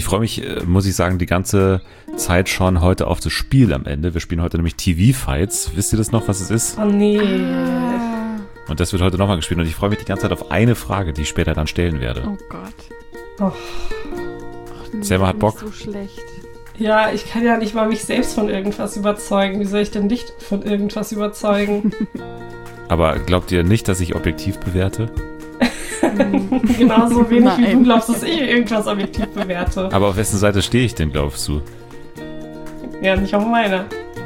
freue mich, muss ich sagen, die ganze Zeit schon heute auf das Spiel am Ende. Wir spielen heute nämlich TV-Fights. Wisst ihr das noch, was es ist? Oh nee. Und das wird heute nochmal gespielt. Und ich freue mich die ganze Zeit auf eine Frage, die ich später dann stellen werde. Oh Gott. Oh. Nee, Selma hat Bock? So schlecht. Ja, ich kann ja nicht mal mich selbst von irgendwas überzeugen. Wie soll ich denn dich von irgendwas überzeugen? Aber glaubt ihr nicht, dass ich objektiv bewerte? Genauso wenig wie du glaubst, dass ich irgendwas objektiv bewerte. Aber auf wessen Seite stehe ich denn, glaubst du? Ja, nicht auf meiner.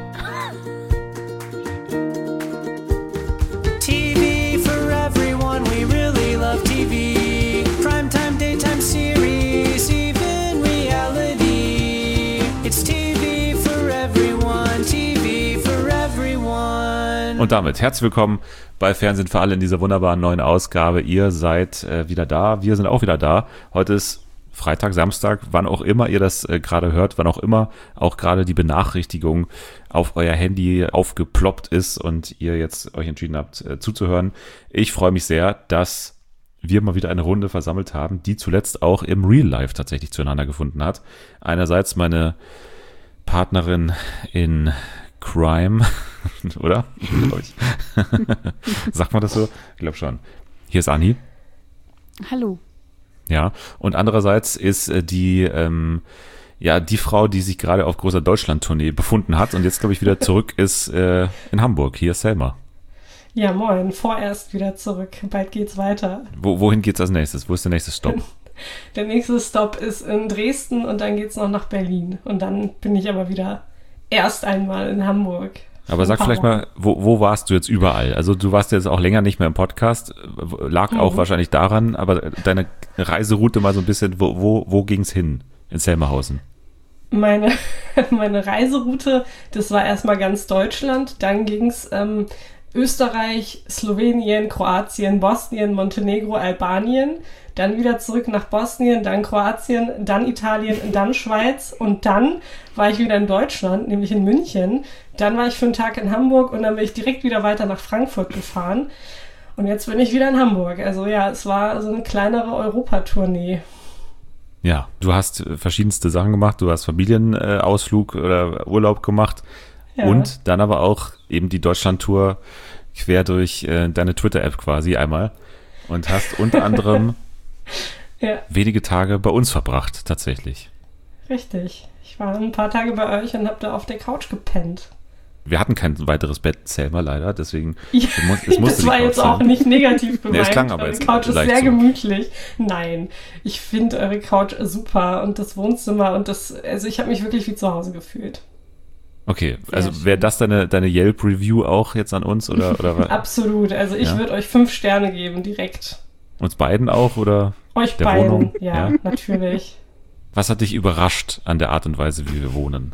TV for everyone, we really love TV. Primetime, daytime series, even reality. It's TV for everyone, TV for everyone. Und damit herzlich willkommen bei Fernsehen für alle in dieser wunderbaren neuen Ausgabe. Ihr seid wieder da, wir sind auch wieder da. Heute ist Freitag, Samstag, wann auch immer ihr das gerade hört, wann auch immer auch gerade die Benachrichtigung auf euer Handy aufgeploppt ist und ihr jetzt euch entschieden habt zuzuhören. Ich freue mich sehr, dass wir mal wieder eine Runde versammelt haben, die zuletzt auch im Real Life tatsächlich zueinander gefunden hat. Einerseits meine Partnerin in Crime, oder? Sagt man das so? Ich glaube schon. Hier ist Anni. Hallo. Ja, und andererseits ist die Frau, die sich gerade auf großer Deutschland-Tournee befunden hat und jetzt, glaube ich, wieder zurück ist in Hamburg. Hier ist Selma. Ja, moin. Vorerst wieder zurück. Bald geht's weiter. Wohin geht's als nächstes? Wo ist der nächste Stopp? Der nächste Stopp ist in Dresden und dann geht's noch nach Berlin. Und dann bin ich aber wieder erst einmal in Hamburg. Aber sag vielleicht mal, wo warst du jetzt überall? Also du warst jetzt auch länger nicht mehr im Podcast, lag auch wahrscheinlich daran, aber deine Reiseroute mal so ein bisschen, wo ging's hin in Selmerhausen? Meine Reiseroute, das war erstmal ganz Deutschland, dann ging's Österreich, Slowenien, Kroatien, Bosnien, Montenegro, Albanien, dann wieder zurück nach Bosnien, dann Kroatien, dann Italien, dann Schweiz und dann war ich wieder in Deutschland, nämlich in München. Dann war ich für einen Tag in Hamburg und dann bin ich direkt wieder weiter nach Frankfurt gefahren. Und jetzt bin ich wieder in Hamburg. Also ja, es war so eine kleinere Europatournee. Ja, du hast verschiedenste Sachen gemacht. Du hast Familienausflug oder Urlaub gemacht. Ja. Und dann aber auch eben die Deutschland-Tour quer durch deine Twitter-App quasi einmal. Und hast unter anderem wenige Tage bei uns verbracht, tatsächlich. Richtig. Ich war ein paar Tage bei euch und habe da auf der Couch gepennt. Wir hatten kein weiteres Bett, Selma, leider, deswegen es musste das war jetzt auch nicht negativ gemeint. Nee, es klang aber jetzt die Couch ist sehr so gemütlich. Nein, ich finde eure Couch super und das Wohnzimmer und also ich habe mich wirklich wie zu Hause gefühlt. Okay, also wäre das deine Yelp-Review auch jetzt an uns oder was? Absolut, also ich würde euch 5 Sterne geben, direkt. Uns beiden auch oder euch der beiden, Wohnung? Ja, natürlich. Was hat dich überrascht an der Art und Weise, wie wir wohnen?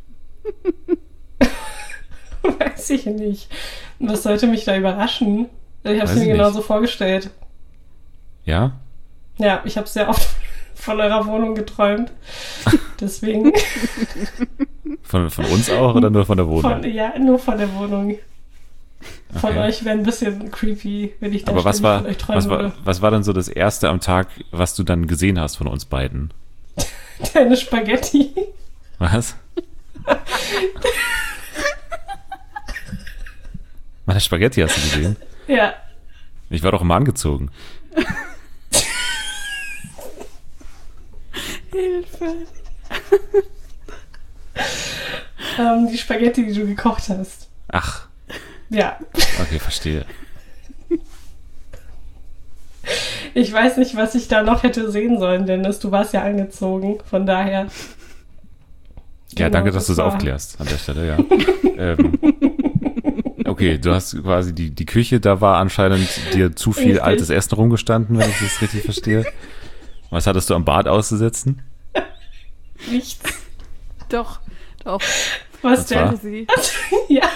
Weiß ich nicht. Was sollte mich da überraschen? Ich habe es mir genauso vorgestellt. Ja? Ja, ich habe sehr oft von eurer Wohnung geträumt. Deswegen. Von uns auch oder nur von der Wohnung? Nur von der Wohnung. Von Okay. euch wäre ein bisschen creepy, wenn ich da Aber von euch träumen würde. Was war denn so das Erste am Tag, was du dann gesehen hast von uns beiden? Deine Spaghetti. Was? Meine Spaghetti hast du gesehen? Ja. Ich war doch immer angezogen. Hilfe. Die Spaghetti, die du gekocht hast. Ach. Ja. Okay, verstehe. Ich weiß nicht, was ich da noch hätte sehen sollen, Dennis. Du warst ja angezogen, von daher. Ja, danke, dass du es aufklärst an der Stelle, ja. Okay, du hast quasi die Küche, da war anscheinend dir zu viel altes Essen rumgestanden, wenn ich das richtig verstehe. Was hattest du am Bad auszusetzen? Nichts. Doch. Was denn? Ja.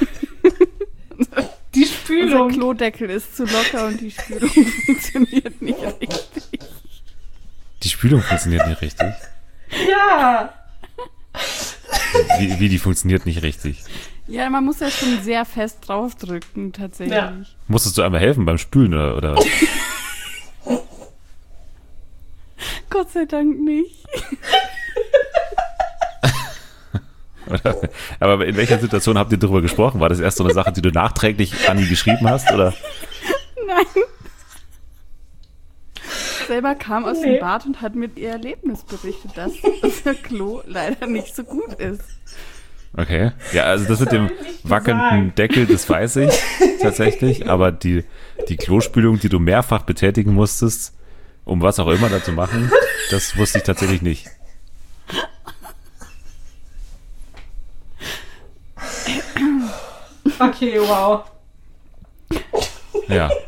Die Spülung. Unser Klodeckel ist zu locker und die Spülung funktioniert nicht richtig. Die Spülung funktioniert nicht richtig? Ja. Wie die funktioniert nicht richtig? Ja, man muss ja schon sehr fest draufdrücken, tatsächlich. Ja. Musstest du einmal helfen beim Spülen, oder? Gott sei Dank nicht. Aber in welcher Situation habt ihr darüber gesprochen? War das erst so eine Sache, die du nachträglich Anni geschrieben hast? Oder? Nein. Selber kam aus dem Bad und hat mir ihr Erlebnis berichtet, dass das Klo leider nicht so gut ist. Okay. Ja, also das mit dem wackelnden Deckel, das weiß ich tatsächlich. Aber die Klospülung, die du mehrfach betätigen musstest, um was auch immer da zu machen, das wusste ich tatsächlich nicht. Okay, wow. Ja.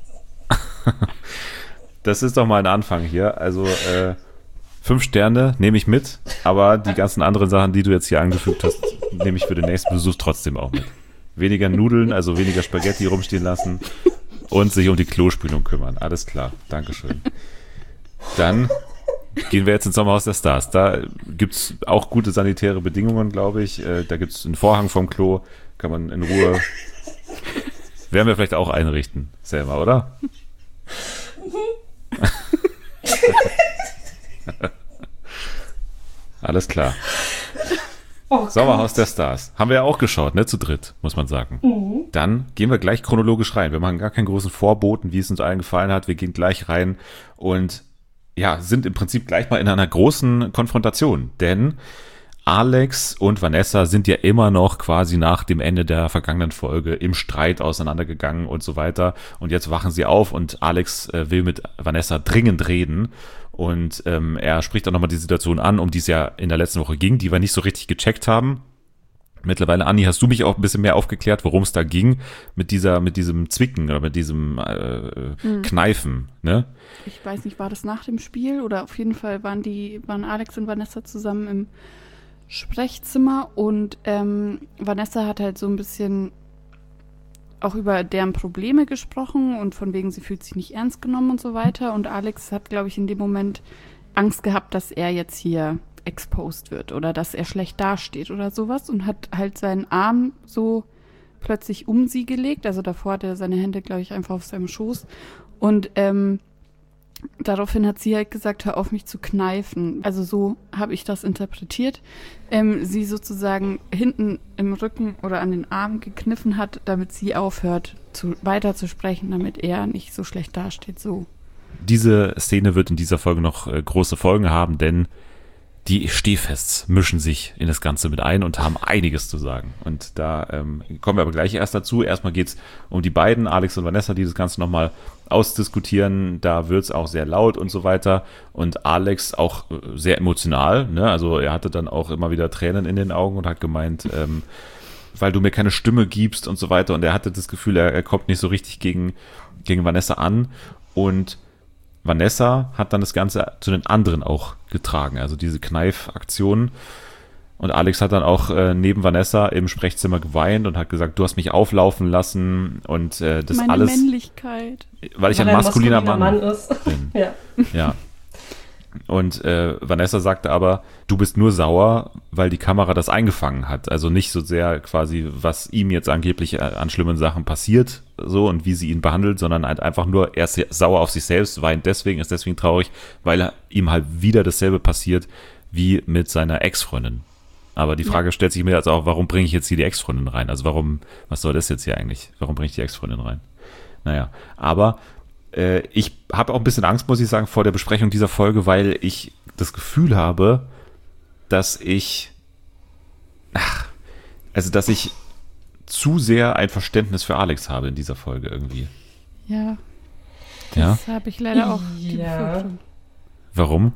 Das ist doch mal ein Anfang hier. Also 5 Sterne nehme ich mit, aber die ganzen anderen Sachen, die du jetzt hier angefügt hast, nehme ich für den nächsten Besuch trotzdem auch mit. Weniger Nudeln, also weniger Spaghetti rumstehen lassen und sich um die Klospülung kümmern. Alles klar, Dankeschön. Dann gehen wir jetzt ins Sommerhaus der Stars. Da gibt es auch gute sanitäre Bedingungen, glaube ich. Da gibt es einen Vorhang vom Klo, kann man in Ruhe... Werden wir vielleicht auch einrichten, selber, oder? Alles klar. Oh Sommerhaus der Stars. Haben wir ja auch geschaut, ne? Zu dritt, muss man sagen. Mhm. Dann gehen wir gleich chronologisch rein. Wir machen gar keinen großen Vorboten, wie es uns allen gefallen hat. Wir gehen gleich rein und ja, sind im Prinzip gleich mal in einer großen Konfrontation. Denn Alex und Vanessa sind ja immer noch quasi nach dem Ende der vergangenen Folge im Streit auseinandergegangen und so weiter. Und jetzt wachen sie auf und Alex will mit Vanessa dringend reden. Und er spricht auch nochmal die Situation an, um die es ja in der letzten Woche ging, die wir nicht so richtig gecheckt haben. Mittlerweile, Anni, hast du mich auch ein bisschen mehr aufgeklärt, worum es da ging mit diesem Zwicken oder mit diesem Kneifen, ne? Ich weiß nicht, war das nach dem Spiel oder auf jeden Fall waren Alex und Vanessa zusammen im Sprechzimmer und Vanessa hat halt so ein bisschen auch über deren Probleme gesprochen und von wegen, sie fühlt sich nicht ernst genommen und so weiter. Und Alex hat, glaube ich, in dem Moment Angst gehabt, dass er jetzt hier exposed wird oder dass er schlecht dasteht oder sowas und hat halt seinen Arm so plötzlich um sie gelegt. Also davor hat er seine Hände, glaube ich, einfach auf seinem Schoß. Und daraufhin hat sie halt gesagt, hör auf, mich zu kneifen. Also so habe ich das interpretiert. Sie sozusagen hinten im Rücken oder an den Arm gekniffen hat, damit sie aufhört, weiter zu sprechen, damit er nicht so schlecht dasteht. So. Diese Szene wird in dieser Folge noch große Folgen haben, denn die Stehfests mischen sich in das Ganze mit ein und haben einiges zu sagen. Und da kommen wir aber gleich erst dazu. Erstmal geht's um die beiden, Alex und Vanessa, die das Ganze nochmal ausdiskutieren. Da wird's auch sehr laut und so weiter. Und Alex auch sehr emotional, ne? Also er hatte dann auch immer wieder Tränen in den Augen und hat gemeint, weil du mir keine Stimme gibst und so weiter. Und er hatte das Gefühl, er kommt nicht so richtig gegen Vanessa an. Und Vanessa hat dann das Ganze zu den anderen auch getragen, also diese Kneifaktion. Und Alex hat dann auch neben Vanessa im Sprechzimmer geweint und hat gesagt, du hast mich auflaufen lassen und das meine alles. Männlichkeit. Weil ich ein maskuliner Mann ist. bin. Ja. Ja. Und Vanessa sagte aber, du bist nur sauer, weil die Kamera das eingefangen hat. Also nicht so sehr quasi, was ihm jetzt angeblich an schlimmen Sachen passiert, so und wie sie ihn behandelt, sondern halt einfach nur, er ist sauer auf sich selbst, weint deswegen, ist deswegen traurig, weil ihm halt wieder dasselbe passiert wie mit seiner Ex-Freundin. Aber die Frage stellt sich mir jetzt auch, warum bringe ich jetzt hier die Ex-Freundin rein? Also was soll das jetzt hier eigentlich? Warum bringe ich die Ex-Freundin rein? Naja, aber ich habe auch ein bisschen Angst, muss ich sagen, vor der Besprechung dieser Folge, weil ich das Gefühl habe, dass ich zu sehr ein Verständnis für Alex habe in dieser Folge irgendwie. Ja, das habe ich leider auch. Die Befürchtung. Warum?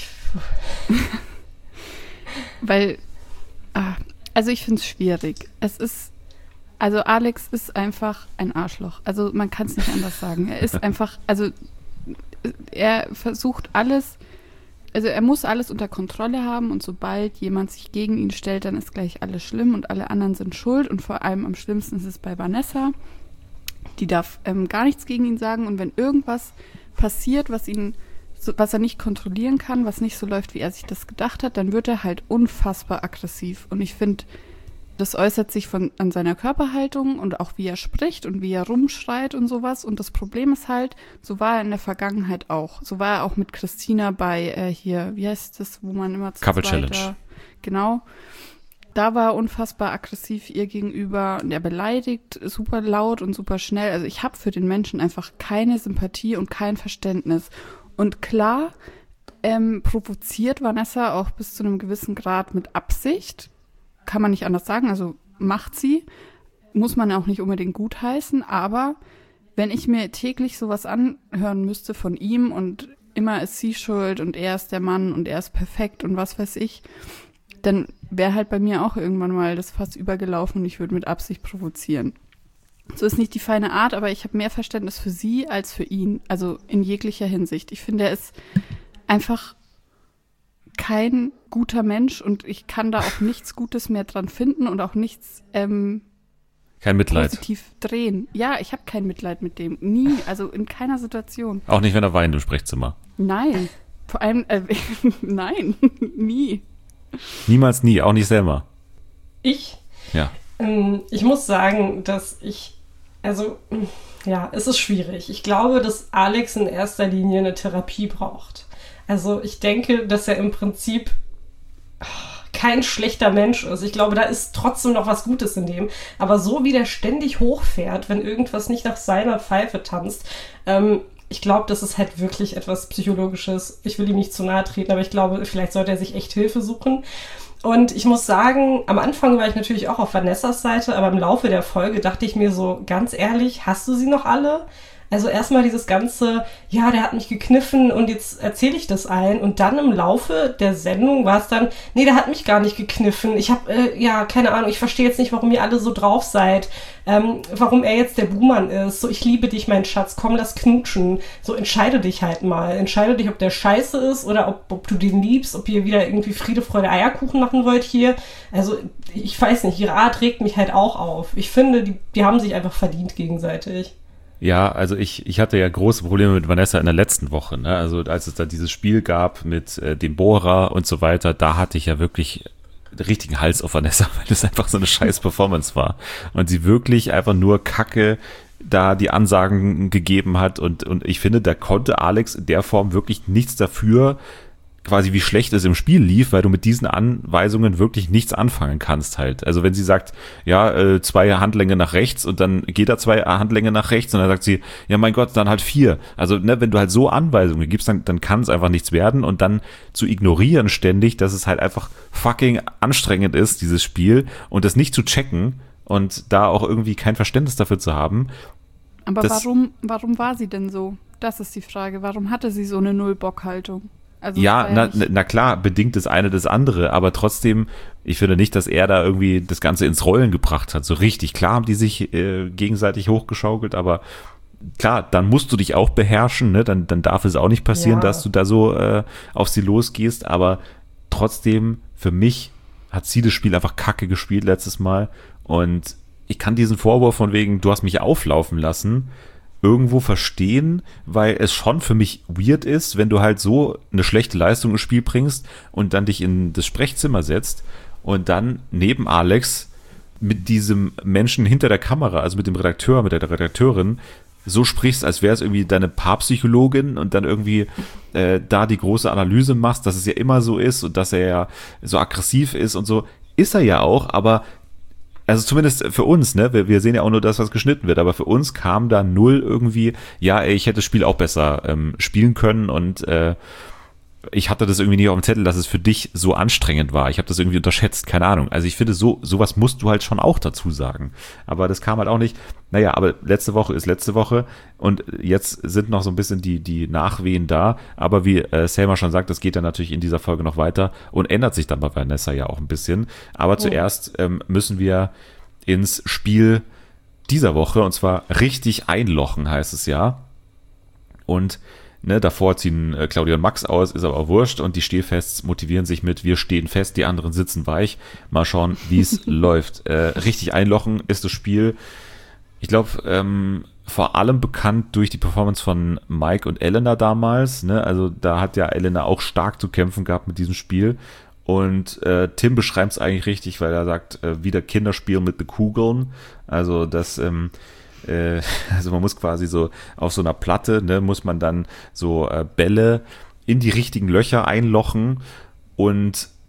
Weil, also ich finde es schwierig. Also Alex ist einfach ein Arschloch. Also man kann es nicht anders sagen. Er ist einfach, also er versucht alles, also er muss alles unter Kontrolle haben und sobald jemand sich gegen ihn stellt, dann ist gleich alles schlimm und alle anderen sind schuld und vor allem am schlimmsten ist es bei Vanessa. Die darf gar nichts gegen ihn sagen und wenn irgendwas passiert, was er nicht kontrollieren kann, was nicht so läuft, wie er sich das gedacht hat, dann wird er halt unfassbar aggressiv und ich finde, das äußert sich an seiner Körperhaltung und auch wie er spricht und wie er rumschreit und sowas. Und das Problem ist halt, so war er in der Vergangenheit auch. So war er auch mit Christina bei hier, wie heißt das, wo man immer zu Couple zweit Challenge. Genau. Da war er unfassbar aggressiv ihr gegenüber und er beleidigt super laut und super schnell. Also ich habe für den Menschen einfach keine Sympathie und kein Verständnis. Und klar, provoziert Vanessa auch bis zu einem gewissen Grad mit Absicht. Kann man nicht anders sagen, also macht sie. Muss man auch nicht unbedingt gutheißen, aber wenn ich mir täglich sowas anhören müsste von ihm und immer ist sie schuld und er ist der Mann und er ist perfekt und was weiß ich, dann wäre halt bei mir auch irgendwann mal das Fass übergelaufen und ich würde mit Absicht provozieren. So ist nicht die feine Art, aber ich habe mehr Verständnis für sie als für ihn, also in jeglicher Hinsicht. Ich finde, er ist einfach kein guter Mensch und ich kann da auch nichts Gutes mehr dran finden und auch nichts kein Mitleid. Positiv drehen. Ja, ich habe kein Mitleid mit dem. Nie, also in keiner Situation. Auch nicht, wenn er weint im Sprechzimmer. Nein. Vor allem, nein, nie. Niemals nie, auch nicht selber. Ich? Ja. Ich muss sagen, dass es ist schwierig. Ich glaube, dass Alex in erster Linie eine Therapie braucht. Also ich denke, dass er im Prinzip kein schlechter Mensch ist. Ich glaube, da ist trotzdem noch was Gutes in dem. Aber so wie der ständig hochfährt, wenn irgendwas nicht nach seiner Pfeife tanzt, ich glaube, das ist halt wirklich etwas Psychologisches. Ich will ihm nicht zu nahe treten, aber ich glaube, vielleicht sollte er sich echt Hilfe suchen. Und ich muss sagen, am Anfang war ich natürlich auch auf Vanessas Seite, aber im Laufe der Folge dachte ich mir so, ganz ehrlich, hast du sie noch alle? Also erstmal dieses ganze, ja, der hat mich gekniffen und jetzt erzähle ich das allen. Und dann im Laufe der Sendung war es dann, nee, der hat mich gar nicht gekniffen. Ich habe, keine Ahnung, ich verstehe jetzt nicht, warum ihr alle so drauf seid. Warum er jetzt der Buhmann ist. So, ich liebe dich, mein Schatz, komm, lass knutschen. So, entscheide dich halt mal. Entscheide dich, ob der scheiße ist oder ob du den liebst, ob ihr wieder irgendwie Friede, Freude, Eierkuchen machen wollt hier. Also, ich weiß nicht, ihre Art regt mich halt auch auf. Ich finde, die haben sich einfach verdient gegenseitig. Ja, also ich hatte ja große Probleme mit Vanessa in der letzten Woche, ne? Also als es da dieses Spiel gab mit dem Bohrer und so weiter, da hatte ich ja wirklich den richtigen Hals auf Vanessa, weil das einfach so eine scheiß Performance war. Und sie wirklich einfach nur Kacke da die Ansagen gegeben hat und ich finde, da konnte Alex in der Form wirklich nichts dafür, quasi wie schlecht es im Spiel lief, weil du mit diesen Anweisungen wirklich nichts anfangen kannst halt. Also wenn sie sagt, ja, 2 Handlänge nach rechts und dann geht da 2 Handlänge nach rechts und dann sagt sie, ja mein Gott, dann halt 4. Also ne, wenn du halt so Anweisungen gibst, dann kann es einfach nichts werden und dann zu ignorieren ständig, dass es halt einfach fucking anstrengend ist, dieses Spiel und das nicht zu checken und da auch irgendwie kein Verständnis dafür zu haben. Aber warum war sie denn so? Das ist die Frage. Warum hatte sie so eine Null-Bock-Haltung? Also ja, na klar, bedingt das eine das andere, aber trotzdem, ich finde nicht, dass er da irgendwie das Ganze ins Rollen gebracht hat. So richtig, klar haben die sich gegenseitig hochgeschaukelt, aber klar, dann musst du dich auch beherrschen, ne? Dann darf es auch nicht passieren, dass du da so auf sie losgehst, aber trotzdem, für mich hat sie das Spiel einfach kacke gespielt letztes Mal und ich kann diesen Vorwurf von wegen, du hast mich auflaufen lassen, irgendwo verstehen, weil es schon für mich weird ist, wenn du halt so eine schlechte Leistung ins Spiel bringst und dann dich in das Sprechzimmer setzt und dann neben Alex mit diesem Menschen hinter der Kamera, also mit dem Redakteur, mit der Redakteurin, so sprichst, als wäre es irgendwie deine Paarpsychologin und dann irgendwie da die große Analyse machst, dass es ja immer so ist und dass er ja so aggressiv ist und so. Ist er ja auch, aber also zumindest für uns, ne, wir sehen ja auch nur das, was geschnitten wird, aber für uns kam da null irgendwie, ja, ey, ich hätte das Spiel auch besser spielen können und ich hatte das irgendwie nicht auf dem Zettel, dass es für dich so anstrengend war. Ich habe das irgendwie unterschätzt, keine Ahnung. Also ich finde, sowas musst du halt schon auch dazu sagen. Aber das kam halt auch nicht. Naja, aber letzte Woche ist letzte Woche und jetzt sind noch so ein bisschen die Nachwehen da. Aber wie Selma schon sagt, das geht dann natürlich in dieser Folge noch weiter und ändert sich dann bei Vanessa ja auch ein bisschen. Aber zuerst müssen wir ins Spiel dieser Woche und zwar richtig einlochen, heißt es ja. Und ne, davor ziehen Claudia und Max aus, ist aber auch wurscht und die Stehfests motivieren sich mit, wir stehen fest, die anderen sitzen weich. Mal schauen, wie es läuft. Richtig einlochen ist das Spiel. Ich glaube, vor allem bekannt durch die Performance von Mike und Elena damals. Ne? Also da hat ja Elena auch stark zu kämpfen gehabt mit diesem Spiel. Und Tim beschreibt es eigentlich richtig, weil er sagt, wieder Kinderspiel mit den Kugeln. Also das also man muss quasi so auf so einer Platte, ne, muss man dann so Bälle in die richtigen Löcher einlochen und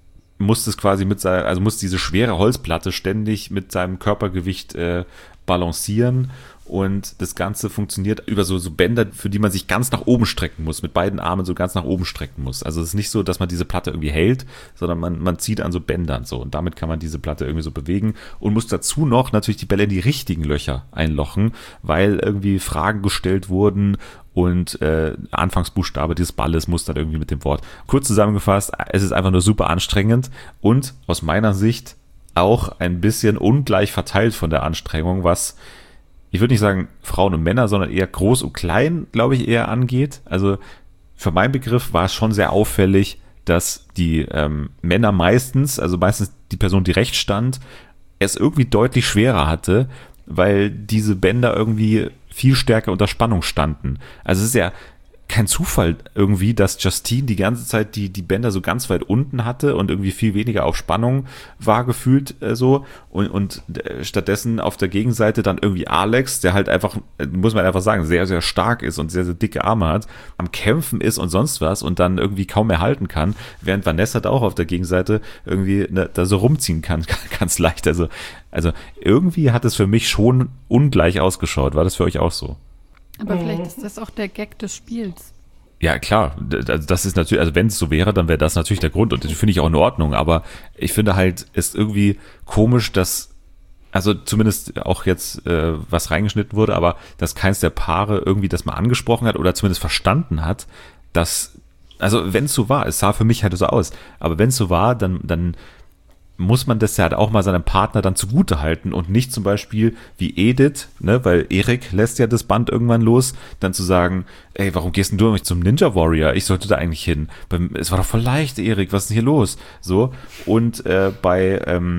muss es quasi muss diese schwere Holzplatte ständig mit seinem Körpergewicht balancieren. Und das Ganze funktioniert über so Bänder, für die man sich ganz nach oben strecken muss, mit beiden Armen so ganz nach oben strecken muss. Also es ist nicht so, dass man diese Platte irgendwie hält, sondern man zieht an so Bändern so. Und damit kann man diese Platte irgendwie so bewegen und muss dazu noch natürlich die Bälle in die richtigen Löcher einlochen, weil irgendwie Fragen gestellt wurden und Anfangsbuchstabe des Balles muss dann irgendwie mit dem Wort. Kurz zusammengefasst, es ist einfach nur super anstrengend und aus meiner Sicht auch ein bisschen ungleich verteilt von der Anstrengung, was ich würde nicht sagen Frauen und Männer, sondern eher groß und klein, glaube ich, eher angeht. Also für meinen Begriff war es schon sehr auffällig, dass die Männer meistens die Person, die rechts stand, es irgendwie deutlich schwerer hatte, weil diese Bänder irgendwie viel stärker unter Spannung standen. Also es ist ja kein Zufall irgendwie, dass Justine die ganze Zeit die Bänder so ganz weit unten hatte und irgendwie viel weniger auf Spannung war gefühlt so und stattdessen auf der Gegenseite dann irgendwie Alex, der halt einfach, muss man einfach sagen, sehr, sehr stark ist und sehr, sehr dicke Arme hat, am Kämpfen ist und sonst was und dann irgendwie kaum mehr halten kann, während Vanessa da auch auf der Gegenseite irgendwie da so rumziehen kann, ganz leicht. Also irgendwie hat es für mich schon ungleich ausgeschaut. War das für euch auch so? Aber vielleicht ist das auch der Gag des Spiels. Ja, klar. Das ist natürlich, also wenn es so wäre, dann wäre das natürlich der Grund. Und das finde ich auch in Ordnung. Aber ich finde halt, ist irgendwie komisch, dass, also zumindest auch jetzt was reingeschnitten wurde, aber dass keins der Paare irgendwie das mal angesprochen hat oder zumindest verstanden hat, dass, also wenn es so war, es sah für mich halt so aus, aber wenn es so war, dann muss man das ja halt auch mal seinem Partner dann zugute halten und nicht zum Beispiel wie Edith, ne, weil Erik lässt ja das Band irgendwann los, dann zu sagen, ey, warum gehst denn du nicht zum Ninja Warrior? Ich sollte da eigentlich hin. Es war doch voll leicht, Erik, was ist denn hier los? So, und bei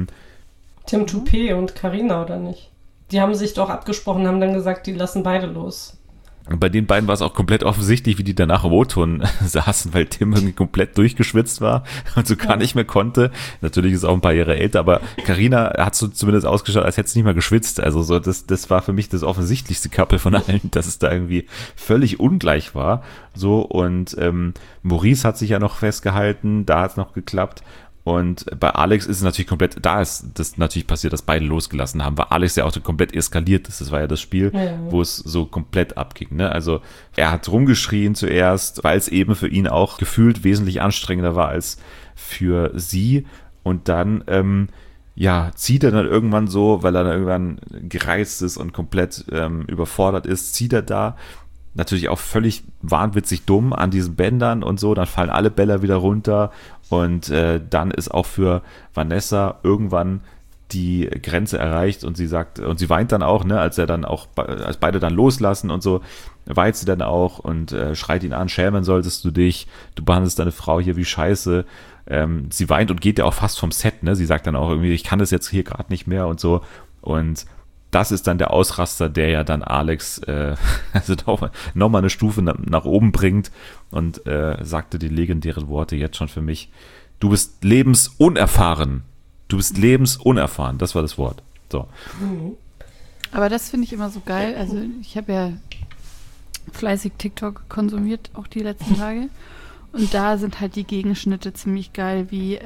Tim Toupé und Carina, oder nicht? Die haben sich doch abgesprochen, haben dann gesagt, die lassen beide los. Und bei den beiden war es auch komplett offensichtlich, wie die danach im O-Ton saßen, weil Tim irgendwie komplett durchgeschwitzt war und so gar nicht mehr konnte. Natürlich ist er auch ein paar Jahre älter, aber Carina hat so zumindest ausgeschaut, als hätte es nicht mal geschwitzt. Also so, das war für mich das offensichtlichste Couple von allen, dass es da irgendwie völlig ungleich war. So, und Maurice hat sich ja noch festgehalten, da hat es noch geklappt. Und bei Alex ist es natürlich komplett, da ist das natürlich passiert, dass beide losgelassen haben, weil Alex ja auch komplett eskaliert ist. Das war ja das Spiel, wo es so komplett abging. Ne? Also er hat rumgeschrien zuerst, weil es eben für ihn auch gefühlt wesentlich anstrengender war als für sie. Und dann zieht er dann irgendwann so, weil er dann irgendwann gereizt ist und komplett überfordert ist, zieht er da. Natürlich auch völlig wahnwitzig dumm an diesen Bändern und so, dann fallen alle Bälle wieder runter und dann ist auch für Vanessa irgendwann die Grenze erreicht und sie sagt, und sie weint dann auch, ne, als beide dann loslassen und so, weint sie dann auch und schreit ihn an, schämen solltest du dich, du behandelst deine Frau hier wie Scheiße. Sie weint und geht ja auch fast vom Set, ne, sie sagt dann auch irgendwie, ich kann das jetzt hier gerade nicht mehr und so, und das ist dann der Ausraster, der ja dann Alex nochmal eine Stufe nach oben bringt und sagte die legendären Worte jetzt schon für mich. Du bist lebensunerfahren. Du bist lebensunerfahren. Das war das Wort. So. Aber das finde ich immer so geil. Also ich habe ja fleißig TikTok konsumiert, auch die letzten Tage. Und da sind halt die Gegenschnitte ziemlich geil, wie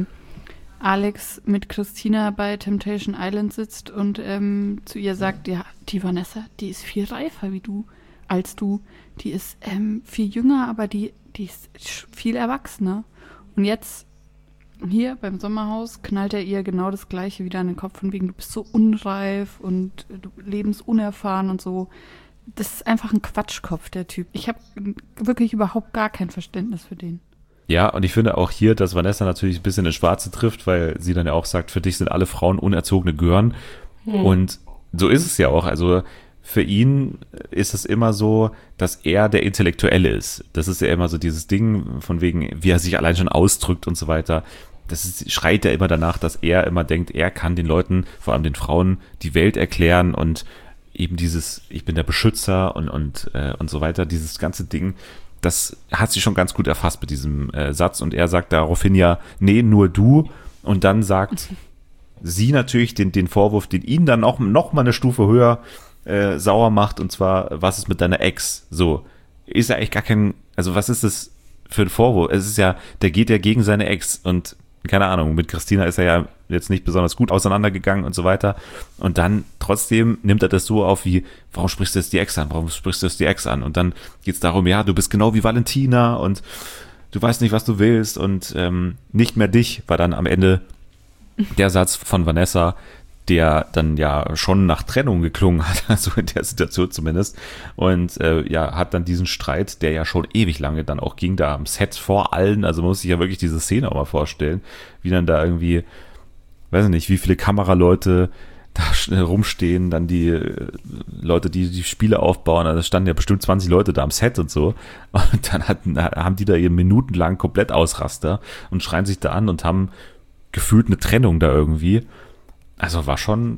Alex mit Christina bei Temptation Island sitzt und zu ihr sagt, ja, die Vanessa, die ist viel reifer als du. Die ist viel jünger, aber die ist viel erwachsener. Und jetzt hier beim Sommerhaus knallt er ihr genau das Gleiche wieder an den Kopf, von wegen, du bist so unreif und du lebensunerfahren und so. Das ist einfach ein Quatschkopf, der Typ. Ich habe wirklich überhaupt gar kein Verständnis für den. Ja, und ich finde auch hier, dass Vanessa natürlich ein bisschen ins Schwarze trifft, weil sie dann ja auch sagt, für dich sind alle Frauen unerzogene Gören. Und so ist es ja auch. Also für ihn ist es immer so, dass er der Intellektuelle ist. Das ist ja immer so dieses Ding, von wegen, wie er sich allein schon ausdrückt und so weiter. Schreit er immer danach, dass er immer denkt, er kann den Leuten, vor allem den Frauen, die Welt erklären und eben dieses, ich bin der Beschützer und so weiter, dieses ganze Ding. Das hat sie schon ganz gut erfasst mit diesem Satz und er sagt daraufhin ja, nee, nur du. Und dann sagt sie natürlich den Vorwurf, den ihn dann noch mal eine Stufe höher sauer macht, und zwar, was ist mit deiner Ex? So, ist ja eigentlich gar kein, also was ist das für ein Vorwurf? Es ist ja, der geht ja gegen seine Ex und keine Ahnung, mit Christina ist er ja jetzt nicht besonders gut auseinandergegangen und so weiter. Und dann trotzdem nimmt er das so auf wie, warum sprichst du jetzt die Ex an? Warum sprichst du jetzt die Ex an? Und dann geht es darum, ja, du bist genau wie Valentina und du weißt nicht, was du willst und nicht mehr dich, war dann am Ende der Satz von Vanessa, der dann ja schon nach Trennung geklungen hat, also in der Situation zumindest. Und hat dann diesen Streit, der ja schon ewig lange dann auch ging, da am Set vor allen, also man muss sich ja wirklich diese Szene auch mal vorstellen, wie dann da irgendwie, weiß ich nicht, wie viele Kameraleute da rumstehen, dann die Leute, die Spiele aufbauen, also standen ja bestimmt 20 Leute da am Set und so, und dann haben die da eben minutenlang komplett Ausraster und schreien sich da an und haben gefühlt eine Trennung da irgendwie. Also war schon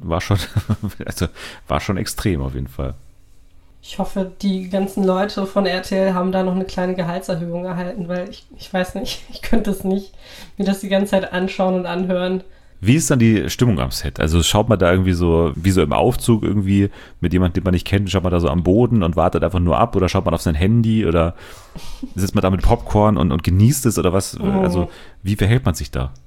extrem auf jeden Fall. Ich hoffe, die ganzen Leute von RTL haben da noch eine kleine Gehaltserhöhung erhalten, weil ich weiß nicht, ich könnte es nicht, mir das die ganze Zeit anschauen und anhören. Wie ist dann die Stimmung am Set? Also schaut man da irgendwie so, wie so im Aufzug irgendwie mit jemandem, den man nicht kennt, schaut man da so am Boden und wartet einfach nur ab oder schaut man auf sein Handy oder sitzt man da mit Popcorn und genießt es oder was? Also wie verhält man sich da?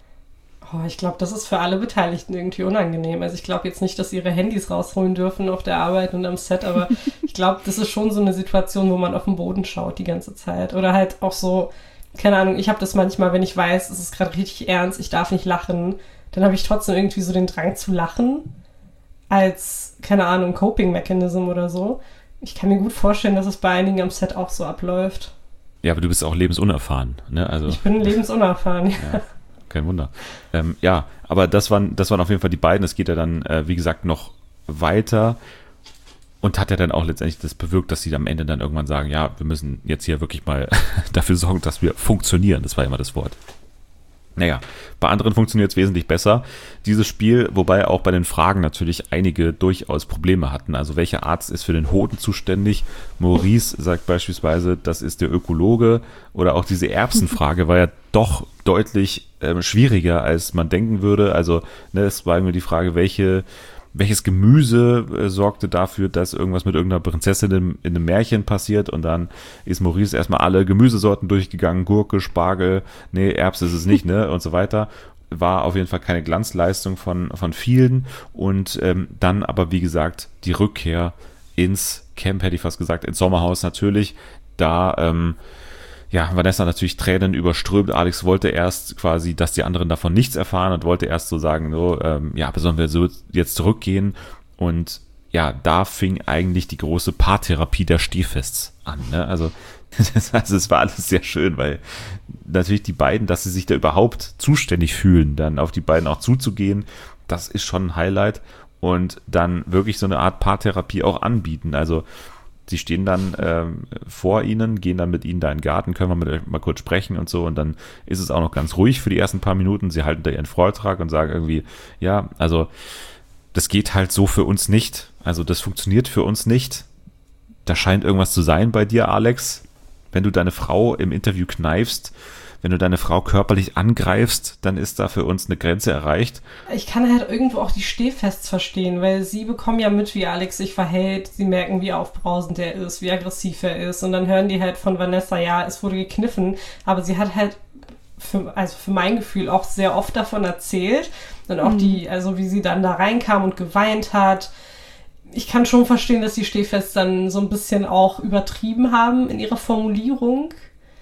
Ich glaube, das ist für alle Beteiligten irgendwie unangenehm. Also ich glaube jetzt nicht, dass sie ihre Handys rausholen dürfen auf der Arbeit und am Set, aber ich glaube, das ist schon so eine Situation, wo man auf den Boden schaut die ganze Zeit. Oder halt auch so, keine Ahnung, ich habe das manchmal, wenn ich weiß, es ist gerade richtig ernst, ich darf nicht lachen, dann habe ich trotzdem irgendwie so den Drang zu lachen als, keine Ahnung, Coping-Mechanism oder so. Ich kann mir gut vorstellen, dass es bei einigen am Set auch so abläuft. Ja, aber du bist auch lebensunerfahren, ne? Also, ich bin lebensunerfahren, ja. Kein Wunder. Aber das waren auf jeden Fall die beiden. Es geht ja dann, wie gesagt, noch weiter und hat ja dann auch letztendlich das bewirkt, dass sie am Ende dann irgendwann sagen, ja, wir müssen jetzt hier wirklich mal dafür sorgen, dass wir funktionieren. Das war immer das Wort. Naja, bei anderen funktioniert es wesentlich besser. Dieses Spiel, wobei auch bei den Fragen natürlich einige durchaus Probleme hatten. Also welcher Arzt ist für den Hoden zuständig? Maurice sagt beispielsweise, das ist der Ökologe. Oder auch diese Erbsenfrage war ja doch deutlich schwieriger, als man denken würde. Also es war irgendwie die Frage, welches Gemüse sorgte dafür, dass irgendwas mit irgendeiner Prinzessin in einem Märchen passiert, und dann ist Maurice erstmal alle Gemüsesorten durchgegangen, Gurke, Spargel, nee, Erbse ist es nicht, ne, und so weiter. War auf jeden Fall keine Glanzleistung von vielen, und dann aber, wie gesagt, die Rückkehr ins Camp, hätte ich fast gesagt, ins Sommerhaus natürlich, da Vanessa natürlich Tränen überströmt. Alex wollte erst quasi, dass die anderen davon nichts erfahren und wollte erst so sagen, sollen wir so jetzt zurückgehen? Und ja, da fing eigentlich die große Paartherapie der Stehfests an. Ne? Also es war alles sehr schön, weil natürlich die beiden, dass sie sich da überhaupt zuständig fühlen, dann auf die beiden auch zuzugehen, das ist schon ein Highlight, und dann wirklich so eine Art Paartherapie auch anbieten. Also sie stehen dann vor ihnen, gehen dann mit ihnen da in den Garten, können wir mit euch mal kurz sprechen und so, und dann ist es auch noch ganz ruhig für die ersten paar Minuten. Sie halten da ihren Vortrag und sagen irgendwie, ja, also das geht halt so für uns nicht, also das funktioniert für uns nicht. Da scheint irgendwas zu sein bei dir, Alex, wenn du deine Frau im Interview kneifst, wenn du deine Frau körperlich angreifst, dann ist da für uns eine Grenze erreicht. Ich kann halt irgendwo auch die Stehfests verstehen, weil sie bekommen ja mit, wie Alex sich verhält. Sie merken, wie aufbrausend er ist, wie aggressiv er ist. Und dann hören die halt von Vanessa, ja, es wurde gekniffen. Aber sie hat halt, für mein Gefühl, auch sehr oft davon erzählt. Und auch wie sie dann da reinkam und geweint hat. Ich kann schon verstehen, dass die Stehfests dann so ein bisschen auch übertrieben haben in ihrer Formulierung.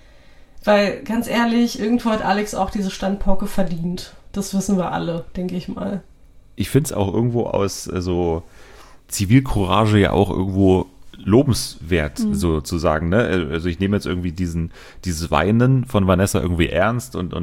Weil, ganz ehrlich, irgendwo hat Alex auch diese Standpauke verdient. Das wissen wir alle, denke ich mal. Ich finde es auch irgendwo aus so Zivilcourage ja auch irgendwo lobenswert, sozusagen. Ne? Also ich nehme jetzt irgendwie dieses Weinen von Vanessa irgendwie ernst und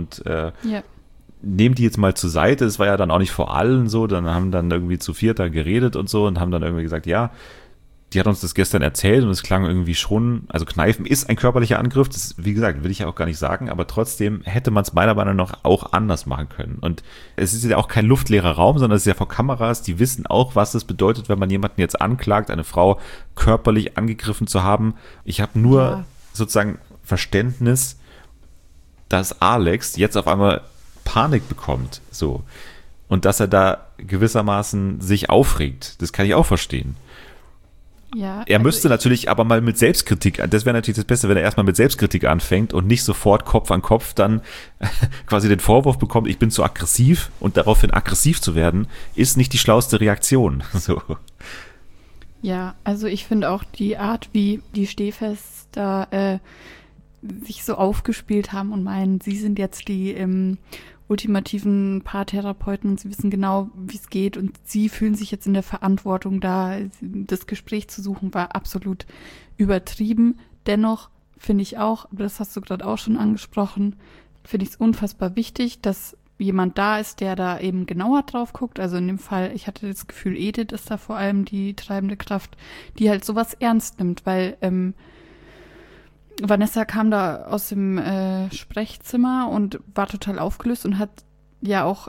nehme die jetzt mal zur Seite. Das war ja dann auch nicht vor allen so. Dann haben dann irgendwie zu viert da geredet und so und haben dann irgendwie gesagt, ja, die hat uns das gestern erzählt und es klang irgendwie schon, also Kneifen ist ein körperlicher Angriff, das, wie gesagt, will ich ja auch gar nicht sagen, aber trotzdem hätte man es meiner Meinung nach auch anders machen können. Und es ist ja auch kein luftleerer Raum, sondern es ist ja vor Kameras, die wissen auch, was das bedeutet, wenn man jemanden jetzt anklagt, eine Frau körperlich angegriffen zu haben. Ich habe nur sozusagen Verständnis, dass Alex jetzt auf einmal Panik bekommt, so. Und dass er da gewissermaßen sich aufregt. Das kann ich auch verstehen. Ja, Er müsste natürlich aber mal mit Selbstkritik, das wäre natürlich das Beste, wenn er erstmal mit Selbstkritik anfängt und nicht sofort Kopf an Kopf dann quasi den Vorwurf bekommt, ich bin zu aggressiv, und daraufhin aggressiv zu werden, ist nicht die schlauste Reaktion. So. Ja, also ich finde auch die Art, wie die Stehfest da sich so aufgespielt haben und meinen, sie sind jetzt die ultimativen Paartherapeuten und sie wissen genau, wie es geht und sie fühlen sich jetzt in der Verantwortung, da das Gespräch zu suchen, war absolut übertrieben. Dennoch finde ich auch, das hast du gerade auch schon angesprochen, finde ich es unfassbar wichtig, dass jemand da ist, der da eben genauer drauf guckt. Also in dem Fall, ich hatte das Gefühl, Edith ist da vor allem die treibende Kraft, die halt sowas ernst nimmt, weil Vanessa kam da aus dem Sprechzimmer und war total aufgelöst und hat ja auch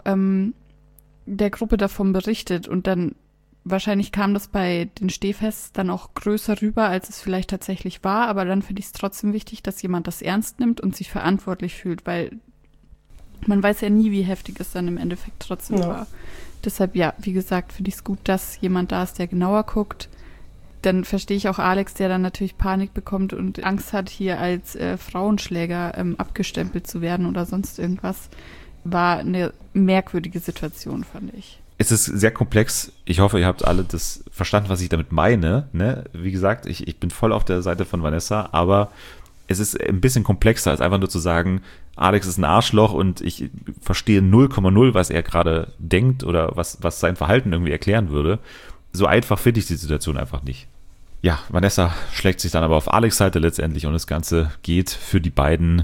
der Gruppe davon berichtet. Und dann wahrscheinlich kam das bei den Stehfests dann auch größer rüber, als es vielleicht tatsächlich war. Aber dann finde ich es trotzdem wichtig, dass jemand das ernst nimmt und sich verantwortlich fühlt, weil man weiß ja nie, wie heftig es dann im Endeffekt trotzdem war. Deshalb, ja, wie gesagt, finde ich es gut, dass jemand da ist, der genauer guckt. Dann verstehe ich auch Alex, der dann natürlich Panik bekommt und Angst hat, hier als Frauenschläger abgestempelt zu werden oder sonst irgendwas. War eine merkwürdige Situation, fand ich. Es ist sehr komplex. Ich hoffe, ihr habt alle das verstanden, was ich damit meine. Ne? Wie gesagt, ich bin voll auf der Seite von Vanessa, aber es ist ein bisschen komplexer, als einfach nur zu sagen, Alex ist ein Arschloch und ich verstehe 0,0, was er gerade denkt oder was sein Verhalten irgendwie erklären würde. So einfach finde ich die Situation einfach nicht. Ja, Vanessa schlägt sich dann aber auf Alex' Seite letztendlich und das Ganze geht für die beiden,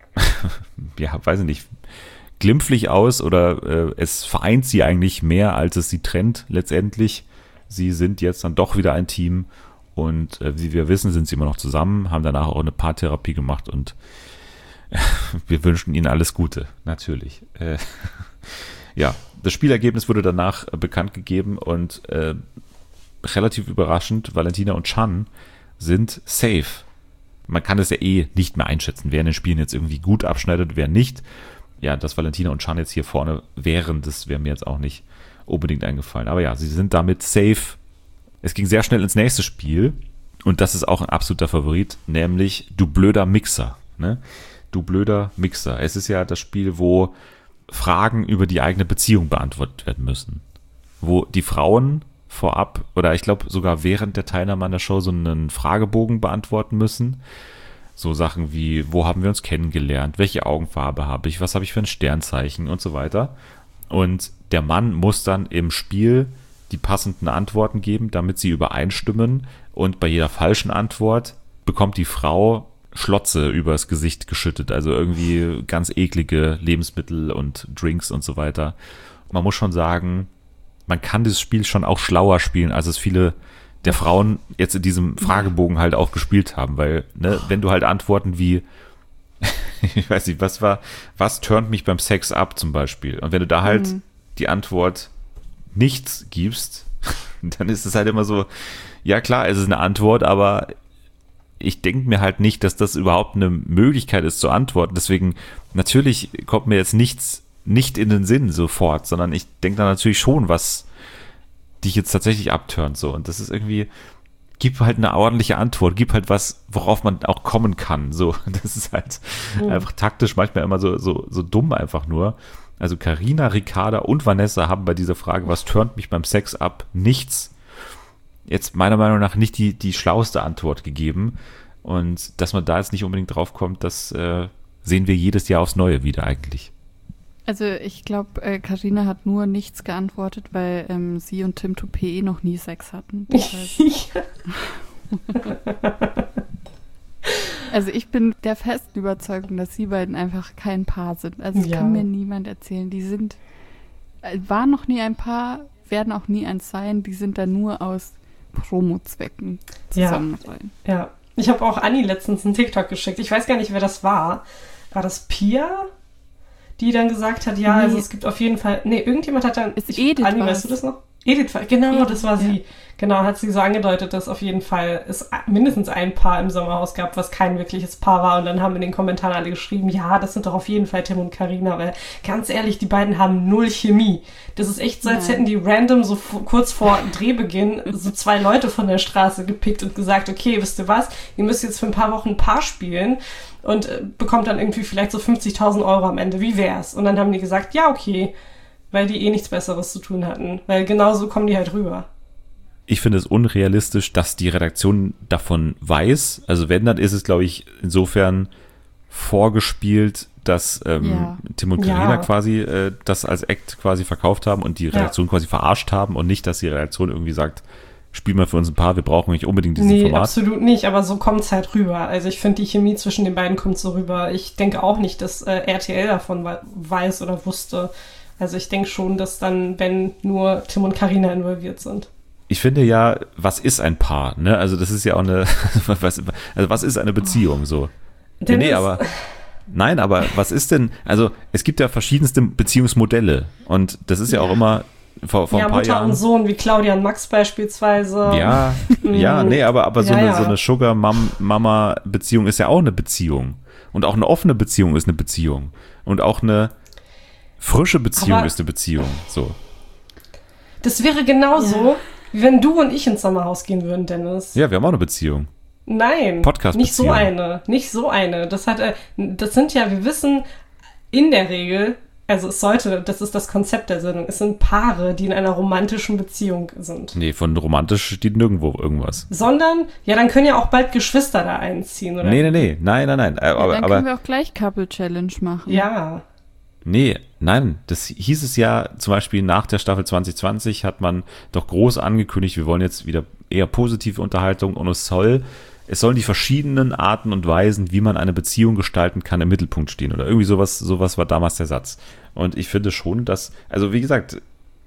ja, weiß ich nicht, glimpflich aus oder es vereint sie eigentlich mehr, als es sie trennt letztendlich. Sie sind jetzt dann doch wieder ein Team und wie wir wissen, sind sie immer noch zusammen, haben danach auch eine Paartherapie gemacht und wir wünschen ihnen alles Gute, natürlich. Ja, das Spielergebnis wurde danach bekannt gegeben und relativ überraschend, Valentina und Chan sind safe. Man kann es ja nicht mehr einschätzen, wer in den Spielen jetzt irgendwie gut abschneidet, wer nicht. Ja, dass Valentina und Chan jetzt hier vorne wären, das wäre mir jetzt auch nicht unbedingt eingefallen. Aber ja, sie sind damit safe. Es ging sehr schnell ins nächste Spiel und das ist auch ein absoluter Favorit, nämlich Du blöder Mixer. Ne? Du blöder Mixer. Es ist ja das Spiel, wo Fragen über die eigene Beziehung beantwortet werden müssen. Wo die Frauen vorab oder ich glaube sogar während der Teilnahme an der Show so einen Fragebogen beantworten müssen. So Sachen wie, wo haben wir uns kennengelernt, welche Augenfarbe habe ich, was habe ich für ein Sternzeichen und so weiter. Und der Mann muss dann im Spiel die passenden Antworten geben, damit sie übereinstimmen. Und bei jeder falschen Antwort bekommt die Frau Schlotze übers Gesicht geschüttet, also irgendwie ganz eklige Lebensmittel und Drinks und so weiter. Man muss schon sagen, man kann dieses Spiel schon auch schlauer spielen, als es viele der Frauen jetzt in diesem Fragebogen halt auch gespielt haben, weil, ne, wenn du halt Antworten wie, ich weiß nicht, was turnt mich beim Sex ab zum Beispiel, und wenn du da halt die Antwort nichts gibst, dann ist es halt immer so, ja klar, es ist eine Antwort, aber ich denke mir halt nicht, dass das überhaupt eine Möglichkeit ist zu antworten. Deswegen, natürlich kommt mir jetzt nichts nicht in den Sinn sofort, sondern ich denke da natürlich schon, was dich jetzt tatsächlich abturnt. So. Und das ist irgendwie, gib halt eine ordentliche Antwort, gib halt was, worauf man auch kommen kann. So, das ist halt einfach taktisch manchmal immer so dumm einfach nur. Also Carina, Ricarda und Vanessa haben bei dieser Frage, was turnt mich beim Sex ab, nichts. Jetzt meiner Meinung nach nicht die schlauste Antwort gegeben. Und dass man da jetzt nicht unbedingt drauf kommt, das sehen wir jedes Jahr aufs Neue wieder eigentlich. Also ich glaube, Carina hat nur nichts geantwortet, weil sie und Tim Toupé noch nie Sex hatten. Also ich bin der festen Überzeugung, dass sie beiden einfach kein Paar sind. Also das kann mir niemand erzählen. Die waren noch nie ein Paar, werden auch nie eins sein. Die sind da nur aus Promo-Zwecken zusammenrein. Ja, ich habe auch Anni letztens einen TikTok geschickt. Ich weiß gar nicht, wer das war. War das Pia? Die dann gesagt hat, also es gibt auf jeden Fall... Nee, irgendjemand hat dann... Edith Anni, weißt du das noch? Edith, genau, Ja, das war sie. ja. Genau, hat sie so angedeutet, dass auf jeden Fall es mindestens ein Paar im Sommerhaus gab, was kein wirkliches Paar war. Und dann haben in den Kommentaren alle geschrieben, ja, das sind doch auf jeden Fall Tim und Carina, weil ganz ehrlich, die beiden haben null Chemie. Das ist echt so, als Nein. hätten die random so kurz vor Drehbeginn so 2 Leute von der Straße gepickt und gesagt, okay, wisst ihr was, ihr müsst jetzt für ein paar Wochen ein Paar spielen und bekommt dann irgendwie vielleicht so 50.000 Euro am Ende. Wie wär's? Und dann haben die gesagt, ja, okay, weil die eh nichts Besseres zu tun hatten. Weil genauso kommen die halt rüber. Ich finde es unrealistisch, dass die Redaktion davon weiß. Also wenn, dann ist es, glaube ich, insofern vorgespielt, dass Tim und Carina Ja. quasi das als Act quasi verkauft haben und die Redaktion quasi verarscht haben und nicht, dass die Redaktion irgendwie sagt, spiel mal für uns ein Paar, wir brauchen nicht unbedingt diesen Nee, Format. absolut nicht, aber so kommt's halt rüber. Also ich finde, die Chemie zwischen den beiden kommt so rüber. Ich denke auch nicht, dass RTL davon weiß oder wusste. Also ich denke schon, dass dann, wenn nur Tim und Carina involviert sind. Ich finde ja, was ist ein Paar? Ne? Also das ist ja auch eine, was ist eine Beziehung so? Ja, nee, aber nein, aber was ist denn, also es gibt ja verschiedenste Beziehungsmodelle und das ist ja auch immer vor ein paar Mutter Jahren. und Sohn, wie Claudia und Max beispielsweise. Ja, nee, aber so, Ja, so eine Sugar-Mama-Beziehung ist ja auch eine Beziehung. Und auch eine offene Beziehung ist eine Beziehung. Und auch eine frische Beziehung Aber- ist eine Beziehung. So. Das wäre genauso, Ja. wie wenn du und ich ins Sommerhaus gehen würden, Dennis. Ja, wir haben auch eine Beziehung. Nein, Podcast-Beziehung. nicht so eine. Das sind ja, wir wissen in der Regel, also das ist das Konzept der Sendung, es sind Paare, die in einer romantischen Beziehung sind. Nee, von romantisch steht nirgendwo irgendwas. Sondern, ja, dann können ja auch bald Geschwister da einziehen, oder? Nee. Nein. Dann Aber können wir auch gleich Couple Challenge machen. Ja. nee, nein. Das hieß es ja zum Beispiel nach der Staffel 2020 hat man doch groß angekündigt, wir wollen jetzt wieder eher positive Unterhaltung und es sollen die verschiedenen Arten und Weisen, wie man eine Beziehung gestalten kann, im Mittelpunkt stehen oder irgendwie sowas war damals der Satz. Und ich finde schon, dass, also wie gesagt,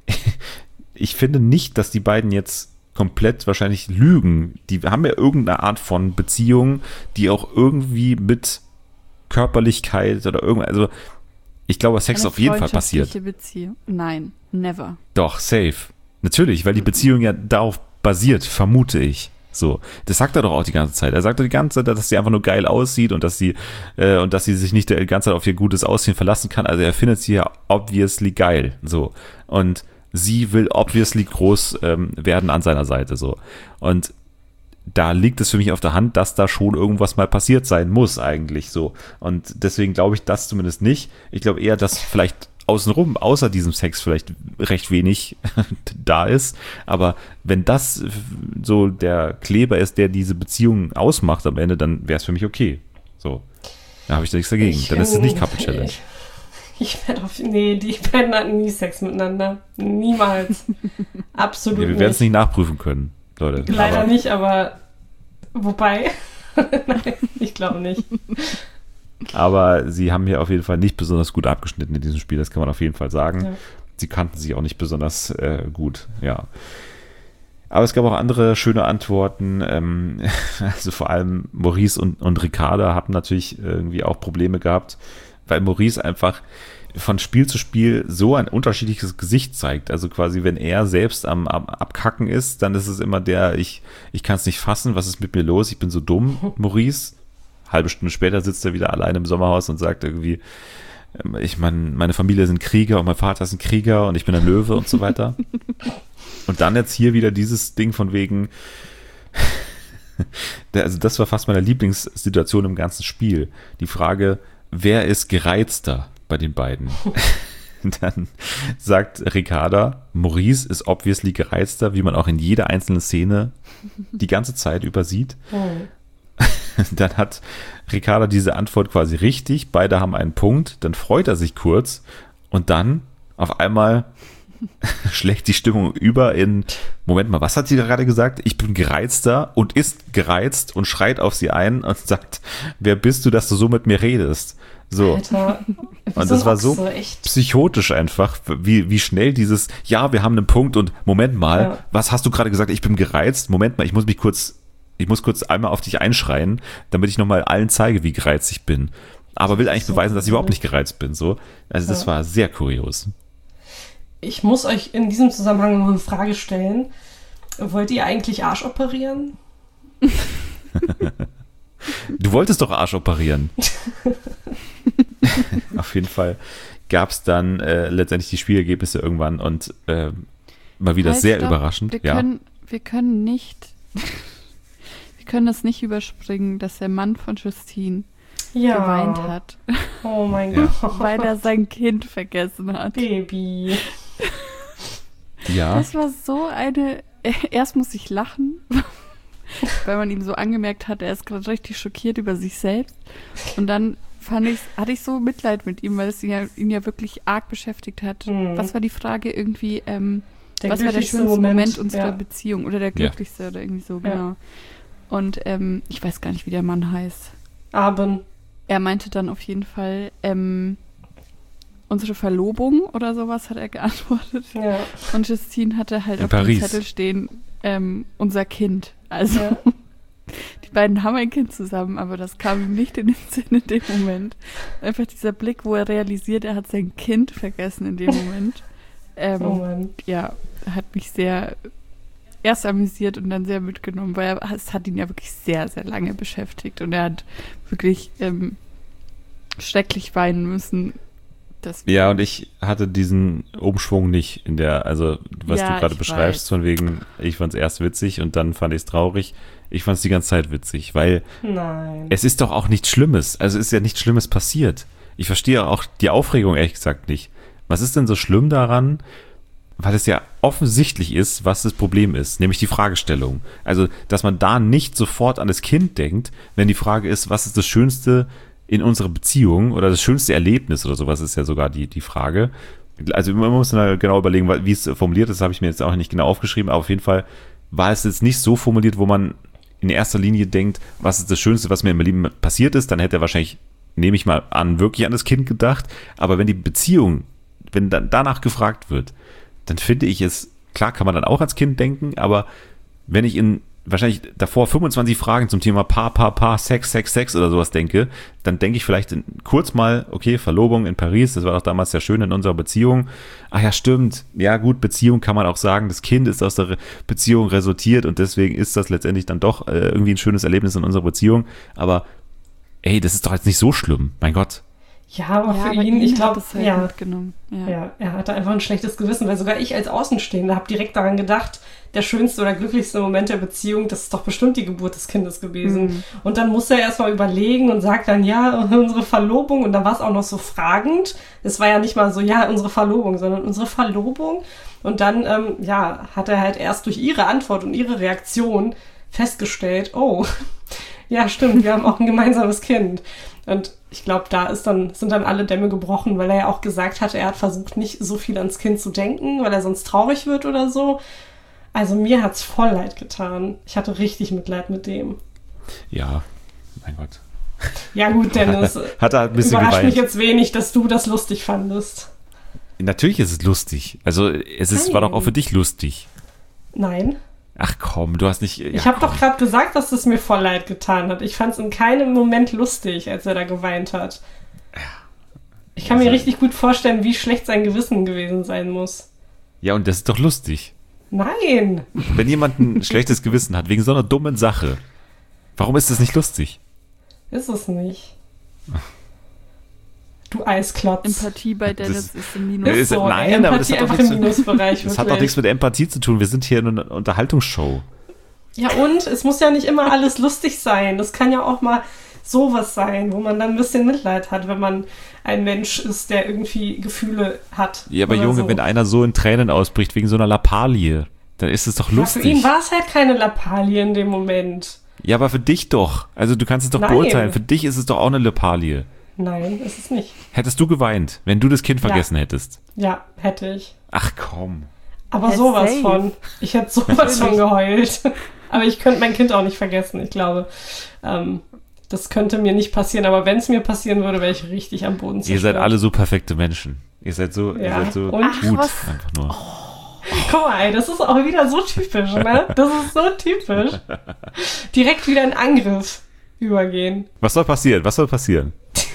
ich finde nicht, dass die beiden jetzt komplett wahrscheinlich lügen. Die haben ja irgendeine Art von Beziehung, die auch irgendwie mit Körperlichkeit oder irgendwas, also ich glaube, Sex Eine auf jeden Fall passiert. freundschaftliche Beziehung. Nein, never. Doch, safe. Natürlich, weil die Beziehung ja darauf basiert, vermute ich. So, das sagt er doch auch die ganze Zeit. Er sagt doch die ganze Zeit, dass sie einfach nur geil aussieht und dass sie sich nicht die ganze Zeit auf ihr gutes Aussehen verlassen kann. Also er findet sie ja obviously geil. So. Und sie will obviously groß werden an seiner Seite. So. Und da liegt es für mich auf der Hand, dass da schon irgendwas mal passiert sein muss eigentlich so. Und deswegen glaube ich das zumindest nicht. Ich glaube eher, dass vielleicht außenrum, außer diesem Sex vielleicht recht wenig da ist. Aber wenn das so der Kleber ist, der diese Beziehung ausmacht am Ende, dann wäre es für mich okay. So. Da habe ich da nichts dagegen. Dann ist es nicht Couple Challenge. Die beiden hatten nie Sex miteinander. Niemals. Absolut Ja, wir nicht. werden es nicht nachprüfen können, Leute. Leider Aber nicht, aber wobei, nein, ich glaube nicht. Aber sie haben hier auf jeden Fall nicht besonders gut abgeschnitten in diesem Spiel, das kann man auf jeden Fall sagen. Ja. Sie kannten sich auch nicht besonders gut, ja. Aber es gab auch andere schöne Antworten. Also vor allem Maurice und Ricarda hatten natürlich irgendwie auch Probleme gehabt, weil Maurice einfach von Spiel zu Spiel so ein unterschiedliches Gesicht zeigt. Also quasi, wenn er selbst am Abkacken ist, dann ist es immer ich kann es nicht fassen, was ist mit mir los, ich bin so dumm, Maurice. Halbe Stunde später sitzt er wieder allein im Sommerhaus und sagt irgendwie, meine Familie sind Krieger und mein Vater ist ein Krieger und ich bin ein Löwe und so weiter. Und dann jetzt hier wieder dieses Ding von wegen, also das war fast meine Lieblingssituation im ganzen Spiel. Die Frage, wer ist gereizter bei den beiden? Dann sagt Ricarda, Maurice ist obviously gereizter, wie man auch in jeder einzelnen Szene die ganze Zeit über sieht. Dann hat Ricarda diese Antwort quasi richtig, beide haben einen Punkt, dann freut er sich kurz und dann auf einmal schlägt die Stimmung über in, Moment mal, was hat sie gerade gesagt? Ich bin gereizter und ist gereizt und schreit auf sie ein und sagt, wer bist du, dass du so mit mir redest? So. Alter, Und das war so echt. psychotisch einfach, wie schnell dieses, ja, wir haben einen Punkt und Moment mal, Ja. was hast du gerade gesagt? Ich bin gereizt. Moment mal, ich muss kurz einmal auf dich einschreien, damit ich nochmal allen zeige, wie gereizt ich bin. Aber will eigentlich beweisen, dass ich überhaupt nicht gereizt bin. So. Also das war sehr kurios. Ich muss euch in diesem Zusammenhang noch eine Frage stellen. Wollt ihr eigentlich Arsch operieren? Du wolltest doch Arsch operieren. Auf jeden Fall gab es dann letztendlich die Spielergebnisse irgendwann und mal wieder sehr stopp. überraschend. Wir können das nicht überspringen, dass der Mann von Justine geweint hat, Oh mein Gott. weil er sein Kind vergessen hat. Baby. Ja. Das war so eine... Erst muss ich lachen, weil man ihm so angemerkt hat, er ist gerade richtig schockiert über sich selbst. Und dann hatte ich so Mitleid mit ihm, weil es ihn ja wirklich arg beschäftigt hat. Was war die Frage irgendwie? Was war der schönste Moment unserer Beziehung? Oder der glücklichste oder irgendwie so, genau. Und ich weiß gar nicht, wie der Mann heißt. Abend. Er meinte dann auf jeden Fall, unsere Verlobung oder sowas hat er geantwortet. Ja. Und Justine hatte halt In auf Paris. dem Zettel stehen, unser Kind. Also die beiden haben ein Kind zusammen, aber das kam ihm nicht in den Sinn in dem Moment. Einfach dieser Blick, wo er realisiert, er hat sein Kind vergessen in dem Moment. Oh Mann. Ja, hat mich sehr erst amüsiert und dann sehr mitgenommen, weil es hat ihn ja wirklich sehr, sehr lange beschäftigt und er hat wirklich schrecklich weinen müssen. Ja, und ich hatte diesen Umschwung nicht in der, also was Ja, du gerade ich beschreibst, weiß. von wegen, ich fand es erst witzig und dann fand ich es traurig. Ich fand es die ganze Zeit witzig, weil Nein. es ist doch auch nichts Schlimmes. Also es ist ja nichts Schlimmes passiert. Ich verstehe auch die Aufregung ehrlich gesagt nicht. Was ist denn so schlimm daran, weil es ja offensichtlich ist, was das Problem ist, nämlich die Fragestellung. Also, dass man da nicht sofort an das Kind denkt, wenn die Frage ist, was ist das Schönste in unserer Beziehung oder das schönste Erlebnis oder sowas ist ja sogar die Frage. Also man muss dann genau überlegen, wie es formuliert ist, habe ich mir jetzt auch nicht genau aufgeschrieben, aber auf jeden Fall war es jetzt nicht so formuliert, wo man in erster Linie denkt, was ist das Schönste, was mir im Leben passiert ist, dann hätte er wahrscheinlich, nehme ich mal an, wirklich an das Kind gedacht, aber wenn die Beziehung, wenn dann danach gefragt wird, dann finde ich es, klar kann man dann auch ans Kind denken, aber wenn ich in wahrscheinlich davor 25 Fragen zum Thema Paar, Sex oder sowas denke, dann denke ich vielleicht kurz mal, okay, Verlobung in Paris, das war doch damals sehr schön in unserer Beziehung. Ach ja, stimmt. Ja gut, Beziehung kann man auch sagen, das Kind ist aus der Beziehung resultiert und deswegen ist das letztendlich dann doch irgendwie ein schönes Erlebnis in unserer Beziehung. Aber ey, das ist doch jetzt nicht so schlimm, mein Gott. Ja, aber für aber ihn, ich hat glaube, es halt ja. mitgenommen. Ja, er hatte einfach ein schlechtes Gewissen, weil sogar ich als Außenstehender habe direkt daran gedacht, der schönste oder glücklichste Moment der Beziehung, das ist doch bestimmt die Geburt des Kindes gewesen. Und dann muss er erstmal überlegen und sagt dann, ja, unsere Verlobung, und dann war es auch noch so fragend. Es war ja nicht mal so, ja, unsere Verlobung, sondern unsere Verlobung. Und dann, hat er halt erst durch ihre Antwort und ihre Reaktion festgestellt, oh, ja, stimmt, wir haben auch ein gemeinsames Kind. Und ich glaube, sind dann alle Dämme gebrochen, weil er ja auch gesagt hatte, er hat versucht, nicht so viel ans Kind zu denken, weil er sonst traurig wird oder so. Also mir hat's voll leid getan. Ich hatte richtig Mitleid mit dem. Ja, mein Gott. Ja gut, Dennis, Hat er halt ein bisschen überrascht geweint. mich jetzt wenig, dass du das lustig fandest. Natürlich ist es lustig. Also war doch auch für dich lustig. Nein. Ach komm, du hast nicht... Ich habe doch gerade gesagt, dass es mir voll leid getan hat. Ich fand es in keinem Moment lustig, als er da geweint hat. Ich kann mir richtig gut vorstellen, wie schlecht sein Gewissen gewesen sein muss. Ja, und das ist doch lustig. Nein. Wenn jemand ein schlechtes Gewissen hat, wegen so einer dummen Sache, warum ist das nicht lustig? Ist es nicht. Du Eisklotz. Empathie bei Dennis ist im Minus. Nein, aber das hat, einfach doch im nichts, Minusbereich. das hat doch nichts mit Empathie zu tun. Wir sind hier in einer Unterhaltungsshow. Ja und? Es muss ja nicht immer alles lustig sein. Das kann ja auch mal sowas sein, wo man dann ein bisschen Mitleid hat, wenn man ein Mensch ist, der irgendwie Gefühle hat. Ja, aber oder Junge, so. wenn einer so in Tränen ausbricht wegen so einer Lappalie, dann ist es doch Ja, für ihn lustig. war es halt keine Lappalie in dem Moment. Ja, aber für dich doch. Also du kannst es doch Nein. beurteilen. Für dich ist es doch auch eine Lappalie. Nein, ist es nicht. Hättest du geweint, wenn du das Kind vergessen hättest? Ja, hätte ich. Ach komm. Aber Ja, sowas safe. von. Ich hätte sowas von geheult. Aber ich könnte mein Kind auch nicht vergessen. Ich glaube, das könnte mir nicht passieren. Aber wenn es mir passieren würde, wäre ich richtig am Boden Ihr zerstört. seid alle so perfekte Menschen. Ihr seid so Ja. Und? gut. was? Einfach nur. Guck mal, ey, das ist auch wieder so typisch, ne? Das ist so typisch. Direkt wieder in Angriff übergehen. Was soll passieren? Was soll passieren?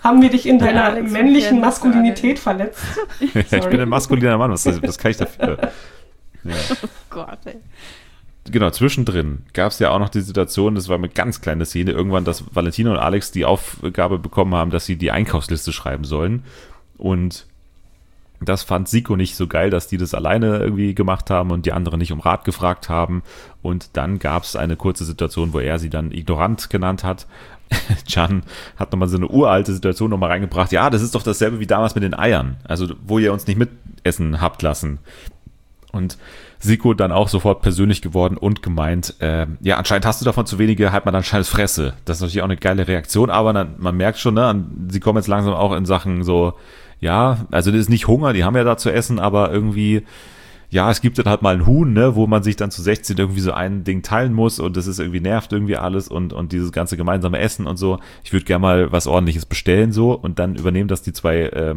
Haben wir dich in deiner Alex männlichen und Maskulinität verletzt? Ich bin ein maskuliner Mann, was kann ich dafür? Ja. Oh Gott, ey. Genau, zwischendrin gab es ja auch noch die Situation, das war eine ganz kleine Szene, irgendwann, dass Valentina und Alex die Aufgabe bekommen haben, dass sie die Einkaufsliste schreiben sollen. Und das fand Zico nicht so geil, dass die das alleine irgendwie gemacht haben und die anderen nicht um Rat gefragt haben. Und dann gab es eine kurze Situation, wo er sie dann ignorant genannt hat. Can hat nochmal so eine uralte Situation nochmal reingebracht. Ja, das ist doch dasselbe wie damals mit den Eiern. Also, wo ihr uns nicht mitessen habt lassen. Und Zico dann auch sofort persönlich geworden und gemeint, ja, anscheinend hast du davon zu wenige, halt mal dann scheiß Fresse. Das ist natürlich auch eine geile Reaktion, aber dann, man merkt schon, ne, sie kommen jetzt langsam auch in Sachen so, ja, also das ist nicht Hunger, die haben ja da zu essen, aber irgendwie, ja, es gibt dann halt mal ein Huhn, ne, wo man sich dann zu 16 irgendwie so ein Ding teilen muss und das ist irgendwie nervt irgendwie alles und dieses ganze gemeinsame Essen und so. Ich würde gerne mal was Ordentliches bestellen so und dann übernehmen das die zwei,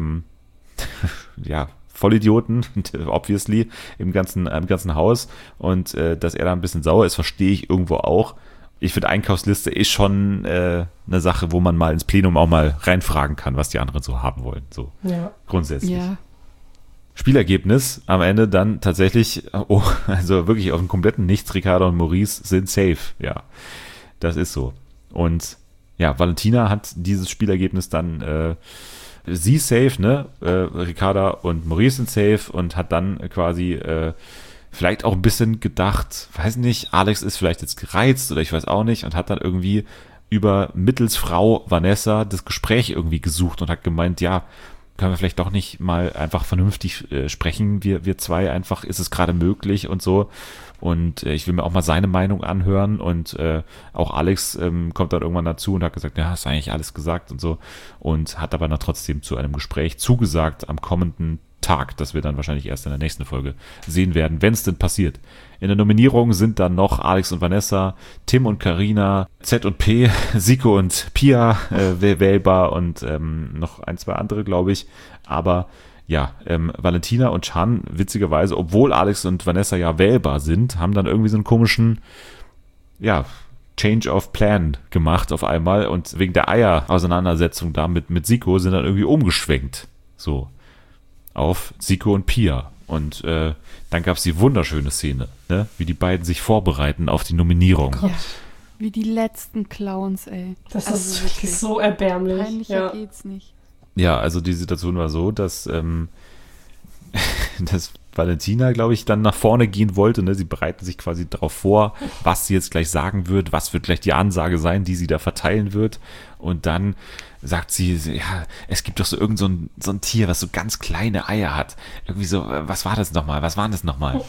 ja, Vollidioten, obviously, im ganzen Haus und dass er da ein bisschen sauer ist, verstehe ich irgendwo auch. Ich finde, Einkaufsliste ist schon eine Sache, wo man mal ins Plenum auch mal reinfragen kann, was die anderen so haben wollen, so grundsätzlich. Ja. Spielergebnis am Ende dann tatsächlich, oh, also wirklich auf dem kompletten Nichts, Ricarda und Maurice sind safe, ja, das ist so. Und ja, Valentina hat dieses Spielergebnis dann sie safe, ne? Ricarda und Maurice sind safe und hat dann quasi vielleicht auch ein bisschen gedacht, weiß nicht, Alex ist vielleicht jetzt gereizt oder ich weiß auch nicht und hat dann irgendwie über mittels Frau Vanessa das Gespräch irgendwie gesucht und hat gemeint, ja, können wir vielleicht doch nicht mal einfach vernünftig sprechen, wir zwei einfach, ist es gerade möglich und so. Und ich will mir auch mal seine Meinung anhören und auch Alex kommt dann irgendwann dazu und hat gesagt, ja, hast eigentlich alles gesagt und so und hat aber dann trotzdem zu einem Gespräch zugesagt am kommenden Tag, das wir dann wahrscheinlich erst in der nächsten Folge sehen werden, wenn es denn passiert. In der Nominierung sind dann noch Alex und Vanessa, Tim und Carina, Z und P, Zico und Pia wählbar und noch ein, zwei andere, glaube ich, aber ja, Valentina und Can, witzigerweise, obwohl Alex und Vanessa ja wählbar sind, haben dann irgendwie so einen komischen, ja, Change of Plan gemacht auf einmal und wegen der Eier-Auseinandersetzung da mit Zico sind dann irgendwie umgeschwenkt. So. Auf Zico und Pia. Und dann gab es die wunderschöne Szene, ne? Wie die beiden sich vorbereiten auf die Nominierung. Ja. Wie die letzten Clowns, ey. Das Also ist wirklich. wirklich so erbärmlich. Peinlicher geht's nicht. Ja, also die Situation war so, dass, dass Valentina, glaube ich, dann nach vorne gehen wollte. Ne? Sie bereiten sich quasi darauf vor, was sie jetzt gleich sagen wird, was wird gleich die Ansage sein, die sie da verteilen wird. Und dann sagt sie, ja, es gibt doch so irgend so ein Tier, was so ganz kleine Eier hat. Irgendwie so, was war das nochmal? Was waren das nochmal?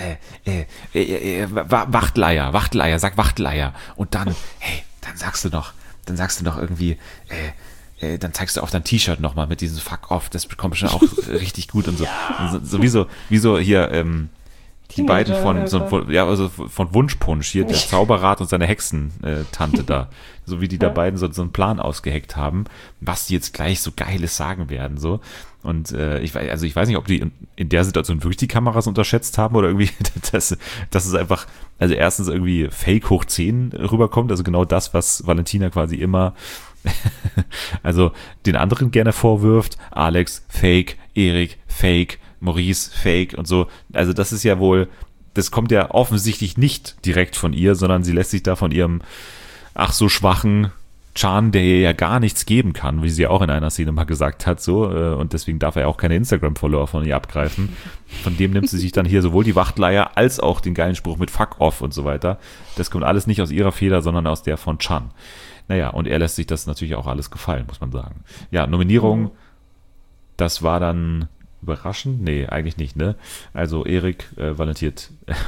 Wachteleier, sag Wachteleier. Und dann, hey, dann sagst du noch irgendwie, dann zeigst du auf dein T-Shirt nochmal mit diesem Fuck off, das kommt bestimmt auch richtig gut und so. Ja. Wie so hier, die beiden von Wunschpunsch, hier der Zauberrat und seine Hexentante da. So wie die da beiden so einen Plan ausgeheckt haben, was die jetzt gleich so Geiles sagen werden, so. Und ich weiß nicht, ob die in der Situation wirklich die Kameras unterschätzt haben oder irgendwie, dass es einfach, also erstens irgendwie Fake hoch 10 rüberkommt, also genau das, was Valentina quasi immer also den anderen gerne vorwirft, Alex, Fake, Erik, Fake, Maurice, Fake und so. Also das ist ja wohl, das kommt ja offensichtlich nicht direkt von ihr, sondern sie lässt sich da von ihrem ach so schwachen Can, der ihr ja gar nichts geben kann, wie sie auch in einer Szene mal gesagt hat, so, und deswegen darf er auch keine Instagram-Follower von ihr abgreifen. Von dem nimmt sie sich dann hier sowohl die Wachtleier als auch den geilen Spruch mit Fuck off und so weiter. Das kommt alles nicht aus ihrer Feder, sondern aus der von Can. Naja, und er lässt sich das natürlich auch alles gefallen, muss man sagen. Ja, Nominierung, das war dann überraschend? Nee, eigentlich nicht, ne? Also Erik valentiert.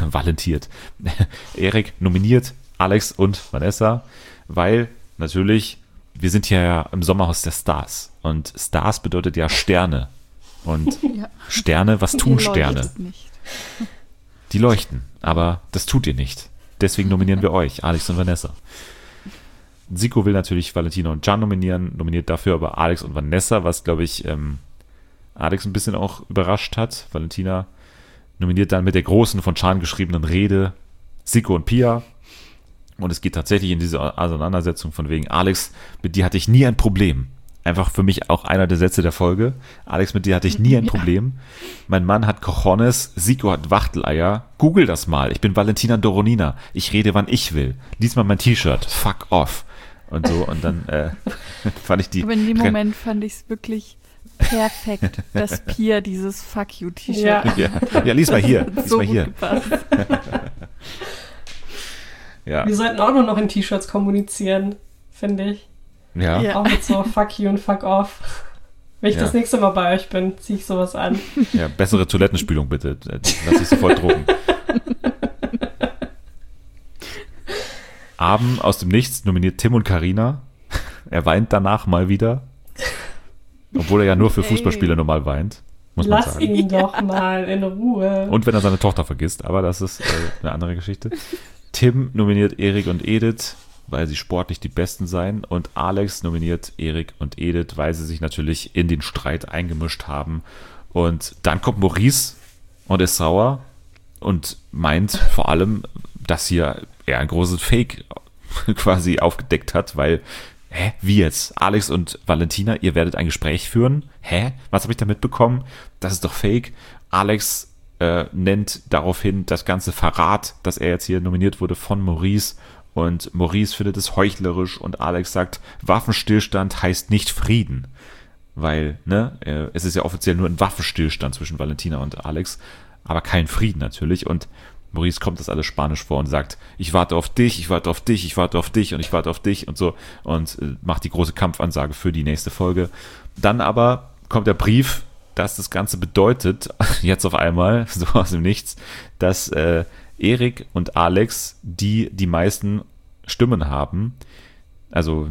Erik nominiert Alex und Vanessa, weil natürlich, wir sind hier ja im Sommerhaus der Stars und Stars bedeutet ja Sterne. Und Sterne, was tun Sterne? Nicht. Die leuchten, aber das tut ihr nicht. Deswegen nominieren wir euch, Alex und Vanessa. Zico will natürlich Valentina und Can nominiert dafür aber Alex und Vanessa, was, glaube ich, Alex ein bisschen auch überrascht hat. Valentina nominiert dann mit der großen von Can geschriebenen Rede Zico und Pia. Und es geht tatsächlich in diese Auseinandersetzung von wegen, Alex, mit dir hatte ich nie ein Problem. einfach für mich auch einer der Sätze der Folge. Alex, mit dir hatte ich nie ein Problem. Mein Mann hat Cojones, Zico hat Wachteleier. Google das mal. Ich bin Valentina Doronina. Ich rede, wann ich will. Lies mal mein T-Shirt. Fuck off. Und so. Und dann fand ich die... Aber in dem Moment fand ich es wirklich perfekt, dass Pia dieses Fuck you T-Shirt Ja, lies mal hier. Lies so mal hier. gut gepasst. Ja. Wir sollten auch nur noch in T-Shirts kommunizieren, finde ich. Ja. Ja. Auch mit so Fuck you und Fuck off. Wenn ich Ja. das nächste Mal bei euch bin, ziehe ich sowas an. Ja, bessere Toilettenspülung bitte. Lass dich sofort drucken. Abend aus dem Nichts nominiert Tim und Carina. Er weint danach mal wieder. Obwohl er ja nur für Fußballspiele normal weint, muss man Lass sagen. ihn doch mal in Ruhe. Und wenn er seine Tochter vergisst, aber das ist eine andere Geschichte. Tim nominiert Erik und Edith, weil sie sportlich die Besten seien. Und Alex nominiert Erik und Edith, weil sie sich natürlich in den Streit eingemischt haben. Und dann kommt Maurice und ist sauer und meint vor allem, dass hier er ein großes Fake quasi aufgedeckt hat, weil, wie jetzt? Alex und Valentina, ihr werdet ein Gespräch führen? Was habe ich da mitbekommen? Das ist doch Fake. Alex nennt daraufhin das ganze Verrat, dass er jetzt hier nominiert wurde von Maurice. Und Maurice findet es heuchlerisch und Alex sagt, Waffenstillstand heißt nicht Frieden. Weil, es ist ja offiziell nur ein Waffenstillstand zwischen Valentina und Alex, aber kein Frieden natürlich. Und Maurice kommt das alles Spanisch vor und sagt, ich warte auf dich, ich warte auf dich, ich warte auf dich und ich warte auf dich und so. Und macht die große Kampfansage für die nächste Folge. Dann aber kommt der Brief, dass das Ganze bedeutet, jetzt auf einmal, so aus dem Nichts, dass Erik und Alex, die meisten Stimmen haben, also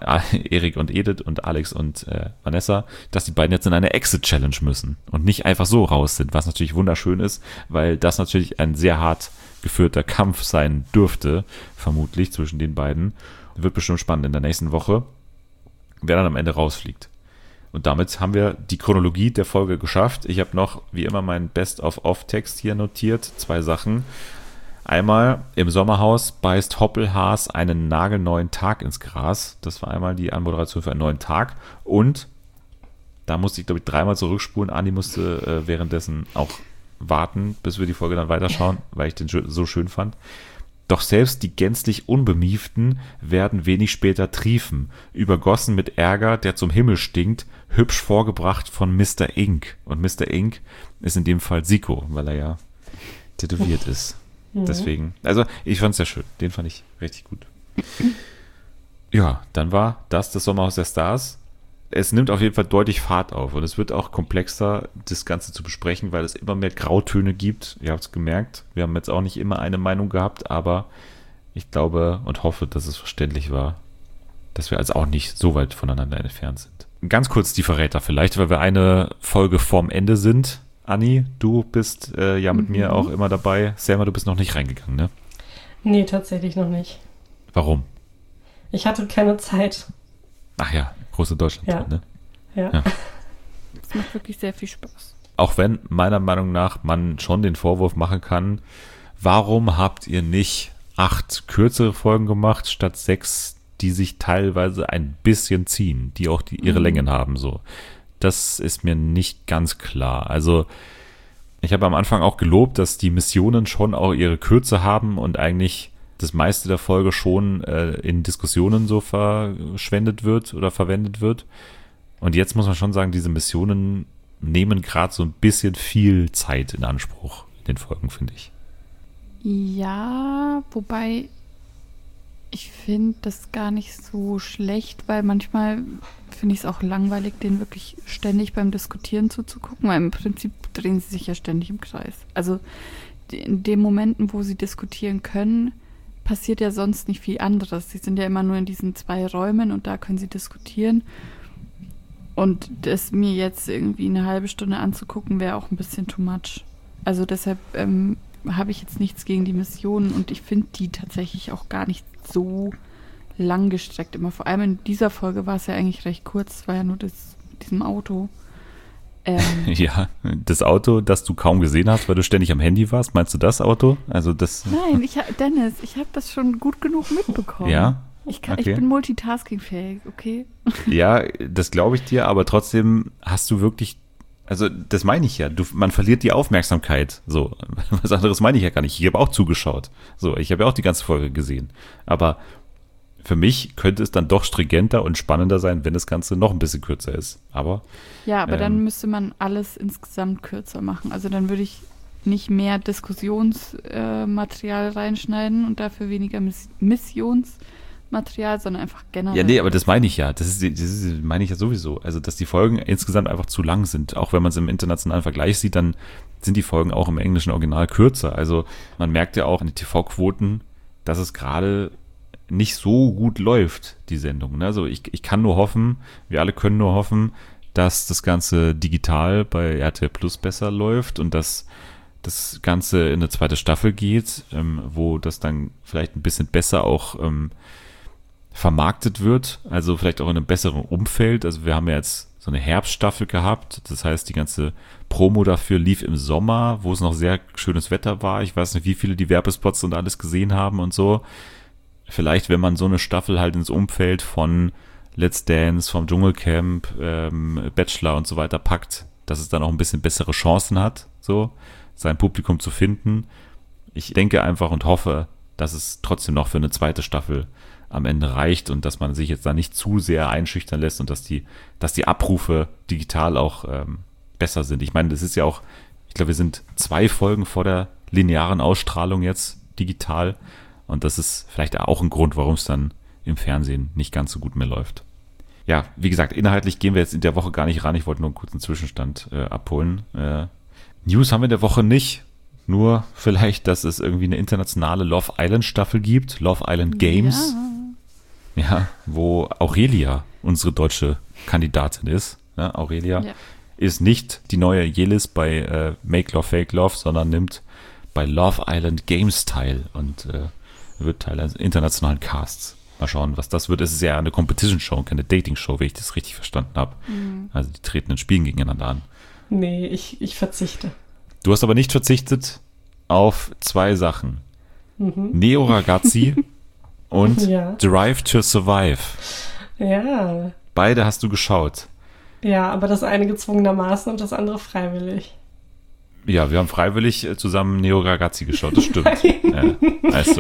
Erik und Edith und Alex und Vanessa, dass die beiden jetzt in eine Exit-Challenge müssen und nicht einfach so raus sind, was natürlich wunderschön ist, weil das natürlich ein sehr hart geführter Kampf sein dürfte, vermutlich zwischen den beiden. Wird bestimmt spannend in der nächsten Woche, wer dann am Ende rausfliegt. Und damit haben wir die Chronologie der Folge geschafft. Ich habe noch, wie immer, meinen Best-of-Off-Text hier notiert. 2 Sachen. Einmal, im Sommerhaus beißt Hoppelhaas einen nagelneuen Tag ins Gras. Das war einmal die Anmoderation für einen neuen Tag. Und da musste ich, glaube ich, 3-mal zurückspulen. Andi musste währenddessen auch warten, bis wir die Folge dann weiterschauen, weil ich den so schön fand. Doch selbst die gänzlich Unbemieften werden wenig später triefen, übergossen mit Ärger, der zum Himmel stinkt, hübsch vorgebracht von Mr. Ink. Und Mr. Ink ist in dem Fall Zico, weil er ja tätowiert ist. Deswegen, also ich fand es sehr schön. Den fand ich richtig gut. Ja, dann war das Sommerhaus der Stars. Es nimmt auf jeden Fall deutlich Fahrt auf und es wird auch komplexer, das Ganze zu besprechen, weil es immer mehr Grautöne gibt. Ihr habt es gemerkt. Wir haben jetzt auch nicht immer eine Meinung gehabt, aber ich glaube und hoffe, dass es verständlich war, dass wir also auch nicht so weit voneinander entfernt sind. Ganz kurz die Verräter vielleicht, weil wir eine Folge vorm Ende sind. Anni, du bist ja mit mir auch immer dabei. Selma, du bist noch nicht reingegangen, ne? Nee, tatsächlich noch nicht. Warum? Ich hatte keine Zeit. Ach ja, große Deutschland, ne? Ja. Es macht wirklich sehr viel Spaß. Auch wenn meiner Meinung nach man schon den Vorwurf machen kann, warum habt ihr nicht 8 kürzere Folgen gemacht, statt 6, die sich teilweise ein bisschen ziehen, die auch ihre Längen haben, so. Das ist mir nicht ganz klar. Also ich habe am Anfang auch gelobt, dass die Missionen schon auch ihre Kürze haben und eigentlich das meiste der Folge schon in Diskussionen so verschwendet wird oder verwendet wird. Und jetzt muss man schon sagen, diese Missionen nehmen gerade so ein bisschen viel Zeit in Anspruch in den Folgen, finde ich. Ja, wobei ich finde das gar nicht so schlecht, weil manchmal finde ich es auch langweilig, denen wirklich ständig beim Diskutieren zuzugucken, weil im Prinzip drehen sie sich ja ständig im Kreis. Also in den Momenten, wo sie diskutieren können, passiert ja sonst nicht viel anderes. Sie sind ja immer nur in diesen 2 Räumen und da können sie diskutieren. Und das mir jetzt irgendwie eine halbe Stunde anzugucken, wäre auch ein bisschen too much. Also deshalb habe ich jetzt nichts gegen die Missionen und ich finde die tatsächlich auch gar nicht so lang gestreckt immer. Vor allem in dieser Folge war es ja eigentlich recht kurz. Es war ja nur das mit diesem Auto. Ja, das Auto, das du kaum gesehen hast, weil du ständig am Handy warst. Meinst du das Auto? Also das? Nein, Dennis, ich habe das schon gut genug mitbekommen. Ja? Ich Okay. bin multitaskingfähig, okay? Ja, das glaube ich dir, aber trotzdem hast du wirklich, also das meine ich ja, man verliert die Aufmerksamkeit. So, was anderes meine ich ja gar nicht. Ich habe auch zugeschaut. So, ich habe ja auch die ganze Folge gesehen. Aber für mich könnte es dann doch stringenter und spannender sein, wenn das Ganze noch ein bisschen kürzer ist. Aber Ja, aber dann müsste man alles insgesamt kürzer machen. Also dann würde ich nicht mehr Diskussionsmaterial reinschneiden und dafür weniger Missionsmaterial, sondern einfach generell. ja, nee, aber das meine ich ja. Das meine ich ja sowieso. Also, dass die Folgen insgesamt einfach zu lang sind. Auch wenn man es im internationalen Vergleich sieht, dann sind die Folgen auch im englischen Original kürzer. Also, man merkt ja auch an den TV-Quoten, dass es gerade nicht so gut läuft, die Sendung. Ne? Also, ich kann nur hoffen, wir alle können nur hoffen, dass das Ganze digital bei RTL Plus besser läuft und dass das Ganze in eine zweite Staffel geht, wo das dann vielleicht ein bisschen besser auch vermarktet wird, also vielleicht auch in einem besseren Umfeld. Also wir haben ja jetzt so eine Herbststaffel gehabt, das heißt, die ganze Promo dafür lief im Sommer, wo es noch sehr schönes Wetter war. Ich weiß nicht, wie viele die Werbespots und alles gesehen haben und so. Vielleicht, wenn man so eine Staffel halt ins Umfeld von Let's Dance, vom Dschungelcamp, Bachelor und so weiter packt, dass es dann auch ein bisschen bessere Chancen hat, so sein Publikum zu finden. Ich denke einfach und hoffe, dass es trotzdem noch für eine zweite Staffel am Ende reicht und dass man sich jetzt da nicht zu sehr einschüchtern lässt und dass die Abrufe digital auch besser sind. Ich meine, das ist ja auch, ich glaube, wir sind 2 Folgen vor der linearen Ausstrahlung jetzt digital und das ist vielleicht auch ein Grund, warum es dann im Fernsehen nicht ganz so gut mehr läuft. Ja, wie gesagt, inhaltlich gehen wir jetzt in der Woche gar nicht ran. Ich wollte nur einen kurzen Zwischenstand abholen. News haben wir in der Woche nicht. Nur vielleicht, dass es irgendwie eine internationale Love Island Staffel gibt. Love Island Games. Ja, wo Aurelia unsere deutsche Kandidatin ist. Ja, Aurelia ist nicht die neue Jelis bei Make Love Fake Love, sondern nimmt bei Love Island Games teil und wird Teil eines internationalen Casts. Mal schauen, was das wird. Es ist ja eine Competition-Show, keine Dating-Show, wenn ich das richtig verstanden habe. Also die treten in Spielen gegeneinander an. Nee, ich verzichte. Du hast aber nicht verzichtet auf 2 Sachen. Neo Ragazzi und Ja. Drive to Survive. Ja. Beide hast du geschaut. Ja, aber das eine gezwungenermaßen und das andere freiwillig. Ja, wir haben freiwillig zusammen Neo Ragazzi geschaut, das stimmt. Als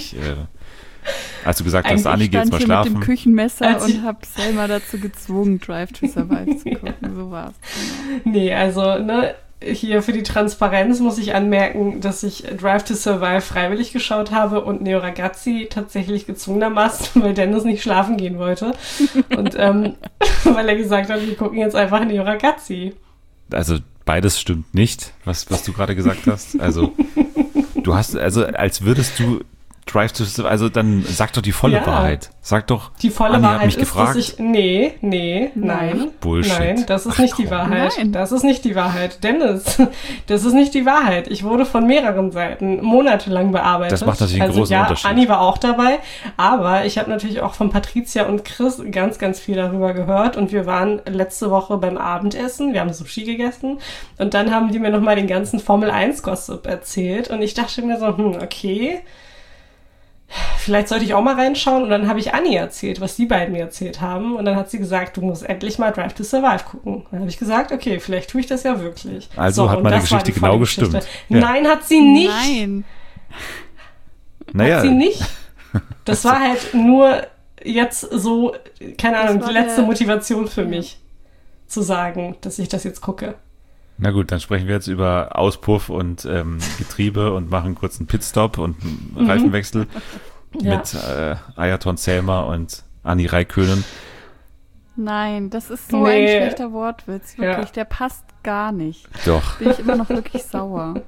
du gesagt hast, Anni, geh jetzt mal mit schlafen. dem Küchenmesser Als ich- und hab Selma dazu gezwungen, Drive to Survive zu gucken. So war's. Nee, also, ne, hier für die Transparenz muss ich anmerken, dass ich Drive to Survive freiwillig geschaut habe und Neo Ragazzi tatsächlich gezwungenermaßen, weil Dennis nicht schlafen gehen wollte. Und weil er gesagt hat, wir gucken jetzt einfach Neo Ragazzi. Also beides stimmt nicht, was du gerade gesagt hast. Also du hast, also als würdest du Drive to Survive, also dann sag doch die volle Ja. Wahrheit. Sag doch, Die volle Anni hat Wahrheit mich ist, gefragt. dass ich... Nee, nein. Bullshit. Nein, das ist Ach, nicht die komm. Wahrheit. Nein. Das ist nicht die Wahrheit. Dennis, das ist nicht die Wahrheit. Ich wurde von mehreren Seiten monatelang bearbeitet. Das macht natürlich einen großen Unterschied. Anni war auch dabei, aber ich habe natürlich auch von Patricia und Chris ganz, ganz viel darüber gehört und wir waren letzte Woche beim Abendessen, wir haben Sushi gegessen und dann haben die mir nochmal den ganzen Formel-1-Gossip erzählt und ich dachte mir so, okay, vielleicht sollte ich auch mal reinschauen. Und dann habe ich Anni erzählt, was die beiden mir erzählt haben. Und dann hat sie gesagt, du musst endlich mal Drive to Survive gucken. Dann habe ich gesagt, okay, vielleicht tue ich das ja wirklich. Also hat und meine das war Geschichte die genau volle gestimmt. Geschichte. Ja. Nein, hat sie nicht. Nein. Naja, Hat sie nicht. Das war halt nur jetzt so, keine Das Ahnung, war die letzte der- Motivation für mich, zu sagen, dass ich das jetzt gucke. na gut, dann sprechen wir jetzt über Auspuff und Getriebe und machen kurz einen Pitstop und einen Reifenwechsel Ja. mit Ayrton Selma und Anni Räikkönen. Nein, das ist so Nee. ein schlechter Wortwitz. Wirklich, Ja. der passt gar nicht. Doch. Bin ich immer noch wirklich sauer.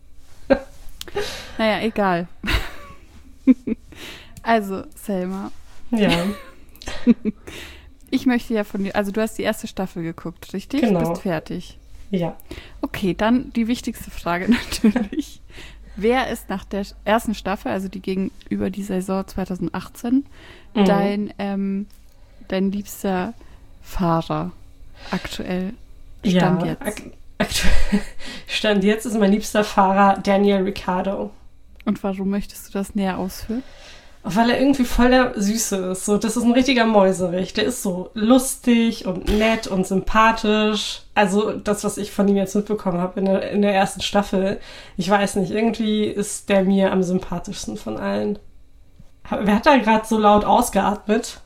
Naja, egal. Also, Selma, Ja, ich möchte ja von dir, also du hast die erste Staffel geguckt, richtig? Genau. Du bist fertig. ja. Okay, dann die wichtigste Frage natürlich. Wer ist nach der ersten Staffel, also die gegenüber die Saison 2018, dein liebster Fahrer aktuell? Stand ja. jetzt. Aktuell Stand jetzt ist mein liebster Fahrer Daniel Ricciardo. Und warum möchtest du das näher ausführen? Weil er irgendwie voll der Süße ist. So, das ist ein richtiger Mäuserich. Der ist so lustig und nett und sympathisch. Also das, was ich von ihm jetzt mitbekommen habe in der ersten Staffel. Ich weiß nicht, irgendwie ist der mir am sympathischsten von allen. Wer hat da gerade so laut ausgeatmet?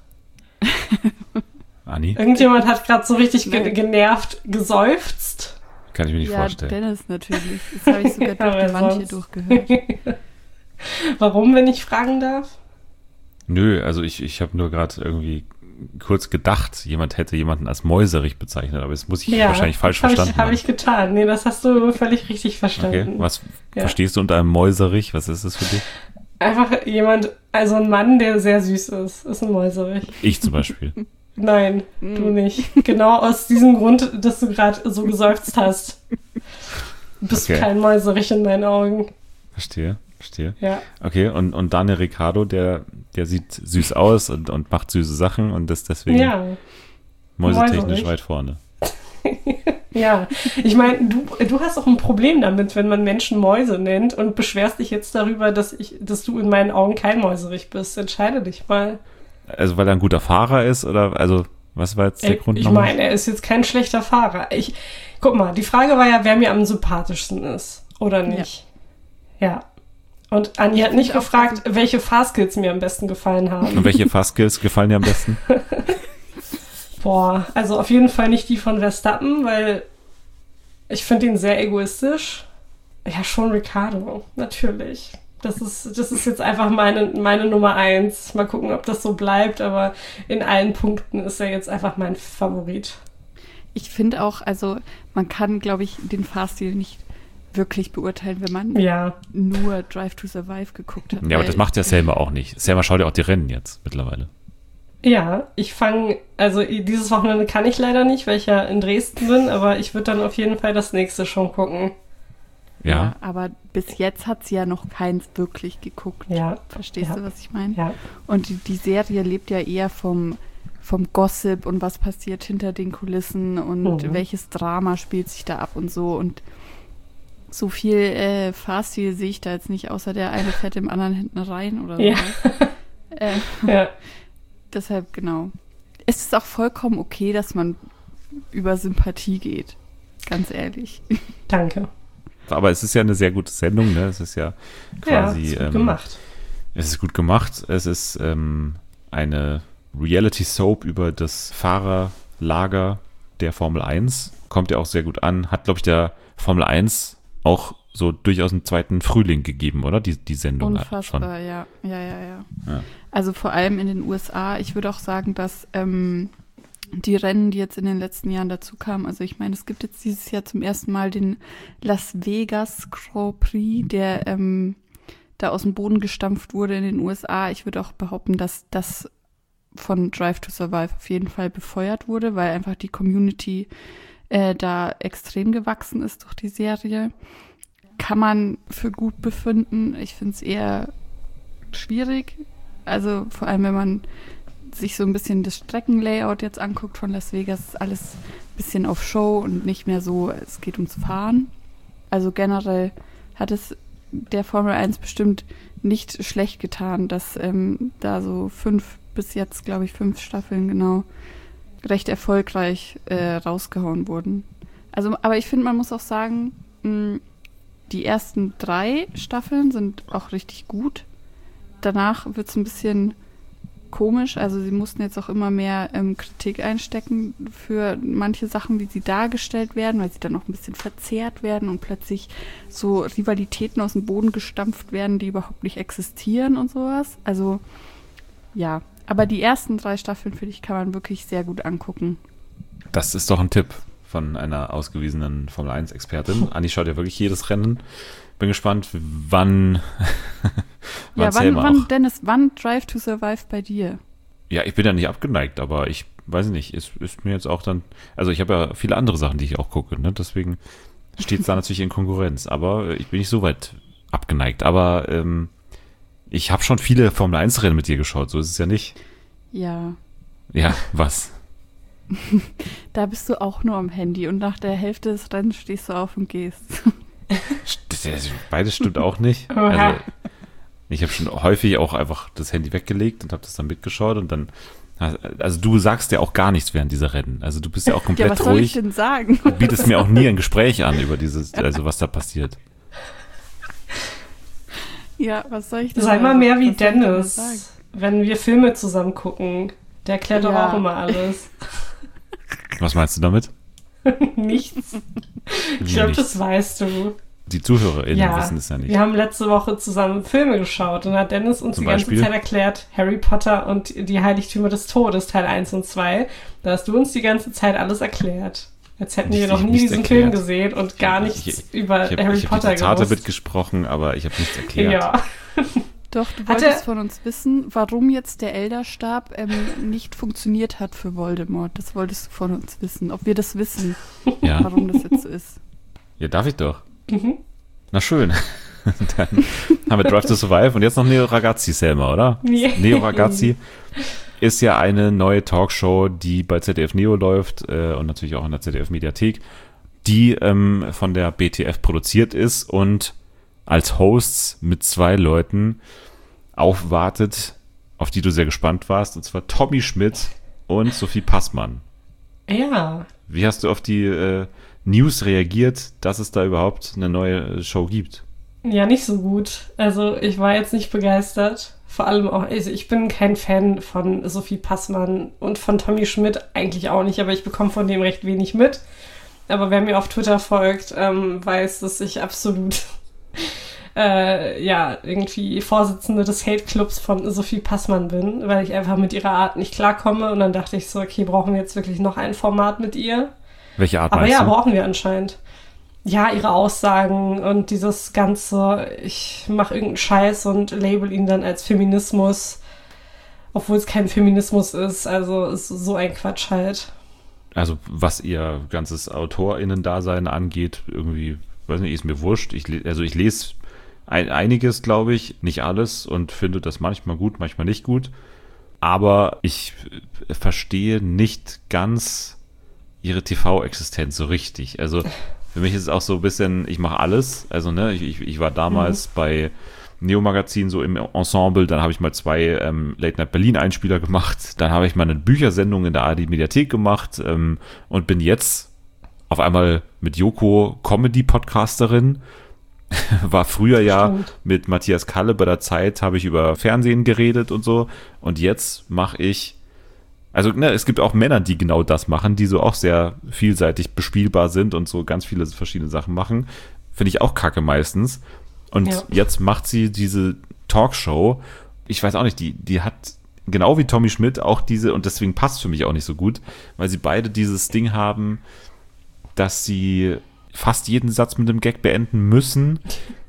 Anni? Irgendjemand hat gerade so richtig genervt geseufzt. Kann ich mir nicht vorstellen. Dennis natürlich. Das habe ich sogar durch die Wand hier durchgehört. Warum, wenn ich fragen darf? Nö, also ich habe nur gerade irgendwie kurz gedacht, jemand hätte jemanden als Mäuserich bezeichnet, aber das muss ich wahrscheinlich falsch verstanden haben. Habe ich getan. Nee, das hast du völlig richtig verstanden. Okay, was verstehst du unter einem Mäuserich? Was ist das für dich? Einfach jemand, also ein Mann, der sehr süß ist ein Mäuserich. Ich zum Beispiel. Nein, du nicht. Genau aus diesem Grund, dass du gerade so geseufzt hast. Bist Okay. kein Mäuserich in meinen Augen. Verstehe. Ja. Okay, und Daniel Ricciardo, der sieht süß aus und macht süße Sachen und ist deswegen Ja. mäusetechnisch Mäuserich. weit vorne. Ja, ich meine, du hast auch ein Problem damit, wenn man Menschen Mäuse nennt und beschwerst dich jetzt darüber, dass du in meinen Augen kein Mäuserich bist. Entscheide dich mal. Also weil er ein guter Fahrer ist oder also was war jetzt der Grund Ich nochmal? meine, er ist jetzt kein schlechter Fahrer. Guck mal, die Frage war ja, wer mir am sympathischsten ist, oder nicht? Ja. Und Anni hat nicht gefragt, welche Fahrskills mir am besten gefallen haben. Und welche Fahrskills gefallen dir am besten? Boah, also auf jeden Fall nicht die von Verstappen, weil ich finde ihn sehr egoistisch. Ja, schon Ricciardo, natürlich. Das ist jetzt einfach meine Nummer 1. Mal gucken, ob das so bleibt, aber in allen Punkten ist er jetzt einfach mein Favorit. Ich finde auch, also man kann, glaube ich, den Fahrstil nicht wirklich beurteilen, wenn man nur Drive to Survive geguckt hat. Ja, aber das macht ja Selma auch nicht. Selma schaut ja auch die Rennen jetzt mittlerweile. Ja, also dieses Wochenende kann ich leider nicht, weil ich ja in Dresden bin, aber ich würde dann auf jeden Fall das nächste schon gucken. Ja. Aber bis jetzt hat sie ja noch keins wirklich geguckt. Ja. Verstehst du, was ich meine? Ja. Und die Serie lebt ja eher vom Gossip und was passiert hinter den Kulissen und welches Drama spielt sich da ab und so. Und so viel Fahrstil sehe ich da jetzt nicht, außer der eine fährt dem anderen hinten rein oder so. Ja. Ja. Deshalb, genau. Es ist auch vollkommen okay, dass man über Sympathie geht. Ganz ehrlich. Danke. Aber es ist ja eine sehr gute Sendung, ne? Es ist ja quasi. Ja, ist gut gemacht. Es ist gut gemacht. Es ist eine Reality-Soap über das Fahrerlager der Formel 1. Kommt ja auch sehr gut an. Hat, glaube ich, der Formel 1 auch so durchaus einen zweiten Frühling gegeben, oder? Die Sendung Unfassbar, schon. ja. Also vor allem in den USA. Ich würde auch sagen, dass die Rennen, die jetzt in den letzten Jahren dazu kamen, also ich meine, es gibt jetzt dieses Jahr zum ersten Mal den Las Vegas Grand Prix, der da aus dem Boden gestampft wurde in den USA. Ich würde auch behaupten, dass das von Drive to Survive auf jeden Fall befeuert wurde, weil einfach die Community da extrem gewachsen ist durch die Serie. Kann man für gut befinden. Ich finde es eher schwierig. Also vor allem, wenn man sich so ein bisschen das Streckenlayout jetzt anguckt von Las Vegas, ist alles ein bisschen auf Show und nicht mehr so, es geht ums Fahren. Also generell hat es der Formel 1 bestimmt nicht schlecht getan, dass da so 5 bis jetzt, glaube ich, 5 Staffeln genau recht erfolgreich rausgehauen wurden. Also, aber ich finde, man muss auch sagen, die ersten 3 Staffeln sind auch richtig gut. Danach wird es ein bisschen komisch. Also sie mussten jetzt auch immer mehr Kritik einstecken für manche Sachen, wie sie dargestellt werden, weil sie dann auch ein bisschen verzerrt werden und plötzlich so Rivalitäten aus dem Boden gestampft werden, die überhaupt nicht existieren und sowas. Also ja, aber die ersten 3 Staffeln, finde ich, kann man wirklich sehr gut angucken. Das ist doch ein Tipp von einer ausgewiesenen Formel-1-Expertin. Anni schaut ja wirklich jedes Rennen. Bin gespannt, wann Dennis, wann Drive to Survive bei dir? Ja, ich bin ja nicht abgeneigt, aber ich weiß nicht, ist mir jetzt auch dann, also ich habe ja viele andere Sachen, die ich auch gucke, ne? Deswegen steht es da natürlich in Konkurrenz, aber ich bin nicht so weit abgeneigt, aber ich habe schon viele Formel-1-Rennen mit dir geschaut, so ist es ja nicht. Ja. Ja, was? Da bist du auch nur am Handy und nach der Hälfte des Rennens stehst du auf und gehst. Beides stimmt auch nicht. Also, Ich habe schon häufig auch einfach das Handy weggelegt und habe das dann mitgeschaut und dann, also du sagst ja auch gar nichts während dieser Rennen. Also du bist ja auch komplett was soll ruhig. ich denn sagen? Du bietest mir auch nie ein Gespräch an über dieses, also was da passiert. Ja, was soll ich denn Sei sagen? mal mehr wie Was soll ich denn Dennis, sagen? wenn wir Filme zusammen gucken. Der erklärt doch Ja. auch immer alles. Was meinst du damit? Nichts. Wie Ich glaube, nichts? das weißt du. Die ZuhörerInnen Ja, wissen es ja nicht. wir haben letzte Woche zusammen Filme geschaut und hat Dennis uns Zum die ganze Beispiel? Zeit erklärt, Harry Potter und die Heiligtümer des Todes, Teil 1 und 2. Da hast du uns die ganze Zeit alles erklärt. Als hätten wir Ich noch hab nie nichts diesen erklärt. Film gesehen und gar nichts über Harry Ich habe Potter die Zitate gewusst. mitgesprochen, aber ich habe nichts erklärt. Ja. Doch, du Hat wolltest er- von uns wissen, warum jetzt der Elderstab nicht funktioniert hat für Voldemort. Das wolltest du von uns wissen. Ob wir das wissen, Ja. warum das jetzt so ist. Ja, darf ich doch. Mhm. Na schön. Dann haben wir Drive to Survive und jetzt noch Neo Ragazzi, Selma, oder? Nee. Neo Ragazzi ist ja eine neue Talkshow, die bei ZDF Neo läuft und natürlich auch in der ZDF Mediathek, die von der BTF produziert ist und als Hosts mit 2 Leuten aufwartet, auf die du sehr gespannt warst, und zwar Tommy Schmidt und Sophie Passmann. Ja. Wie hast du auf die News reagiert, dass es da überhaupt eine neue Show gibt? Ja, nicht so gut. Also ich war jetzt nicht begeistert. Vor allem auch, also ich bin kein Fan von Sophie Passmann und von Tommy Schmidt eigentlich auch nicht, aber ich bekomme von dem recht wenig mit. Aber wer mir auf Twitter folgt, weiß, dass ich absolut irgendwie Vorsitzende des Hate-Clubs von Sophie Passmann bin, weil ich einfach mit ihrer Art nicht klarkomme. Und dann dachte ich so, okay, brauchen wir jetzt wirklich noch ein Format mit ihr? Welche Art Aber meinst ja, du? brauchen wir anscheinend. Ja, ihre Aussagen und dieses ganze, ich mache irgendeinen Scheiß und label ihn dann als Feminismus, obwohl es kein Feminismus ist. Also ist so ein Quatsch halt. Also was ihr ganzes AutorInnen-Dasein angeht, irgendwie, weiß nicht, ist mir wurscht. Ich lese einiges, glaube ich, nicht alles und finde das manchmal gut, manchmal nicht gut. Aber ich verstehe nicht ganz ihre TV-Existenz so richtig. Also für mich ist es auch so ein bisschen, ich mache alles. Also ne, ich war damals bei Neo Magazin so im Ensemble, dann habe ich mal 2 Late Night Berlin Einspieler gemacht, dann habe ich mal eine Büchersendung in der ARD Mediathek gemacht und bin jetzt auf einmal mit Joko Comedy-Podcasterin. War früher ja Stimmt. mit Matthias Kalle bei der Zeit, habe ich über Fernsehen geredet und so. Und jetzt mache ich, also ne, es gibt auch Männer, die genau das machen, die so auch sehr vielseitig bespielbar sind und so ganz viele verschiedene Sachen machen. Finde ich auch kacke meistens. Und Ja. jetzt macht sie diese Talkshow. Ich weiß auch nicht, die hat genau wie Tommy Schmidt auch diese, und deswegen passt für mich auch nicht so gut, weil sie beide dieses Ding haben, dass sie fast jeden Satz mit einem Gag beenden müssen.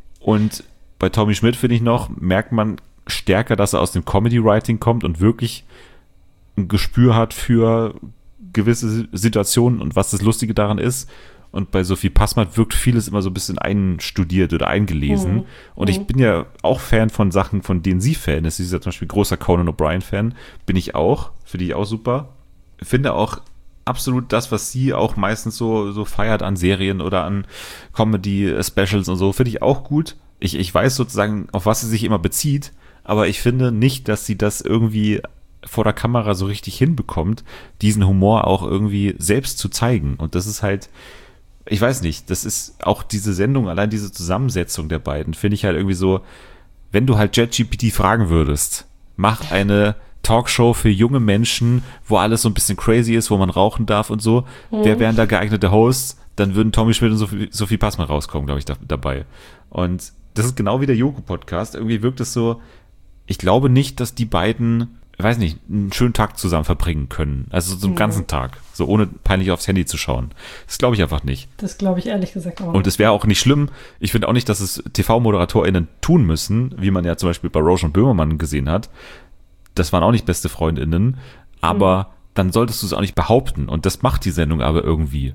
Und bei Tommy Schmidt, finde ich noch, merkt man stärker, dass er aus dem Comedy-Writing kommt und wirklich ein Gespür hat für gewisse Situationen und was das Lustige daran ist. Und bei Sophie Passmann wirkt vieles immer so ein bisschen einstudiert oder eingelesen. Und ich bin ja auch Fan von Sachen, von denen sie Fan ist. Sie ist ja zum Beispiel großer Conan O'Brien-Fan. Bin ich auch. Finde ich auch super. Finde auch absolut das, was sie auch meistens so feiert an Serien oder an Comedy-Specials und so, finde ich auch gut. Ich weiß sozusagen, auf was sie sich immer bezieht, aber ich finde nicht, dass sie das irgendwie vor der Kamera so richtig hinbekommt, diesen Humor auch irgendwie selbst zu zeigen. Und das ist halt, ich weiß nicht, das ist auch diese Sendung, allein diese Zusammensetzung der beiden, finde ich halt irgendwie so, wenn du halt ChatGPT fragen würdest, mach eine Talkshow für junge Menschen, wo alles so ein bisschen crazy ist, wo man rauchen darf und so. Wer wären da geeignete Hosts? Dann würden Tommy Schmidt und Sophie Passmann rauskommen, glaube ich, dabei. Und das ist genau wie der Joko-Podcast. Irgendwie wirkt es so, ich glaube nicht, dass die beiden, weiß nicht, einen schönen Tag zusammen verbringen können. Also so einen ganzen Tag. So ohne peinlich aufs Handy zu schauen. Das glaube ich einfach nicht. Das glaube ich ehrlich gesagt auch. Und es wäre auch nicht schlimm. Ich finde auch nicht, dass es TV-ModeratorInnen tun müssen, wie man ja zum Beispiel bei Roche und Böhmermann gesehen hat. Das waren auch nicht beste FreundInnen, aber dann solltest du es auch nicht behaupten. Und das macht die Sendung aber irgendwie.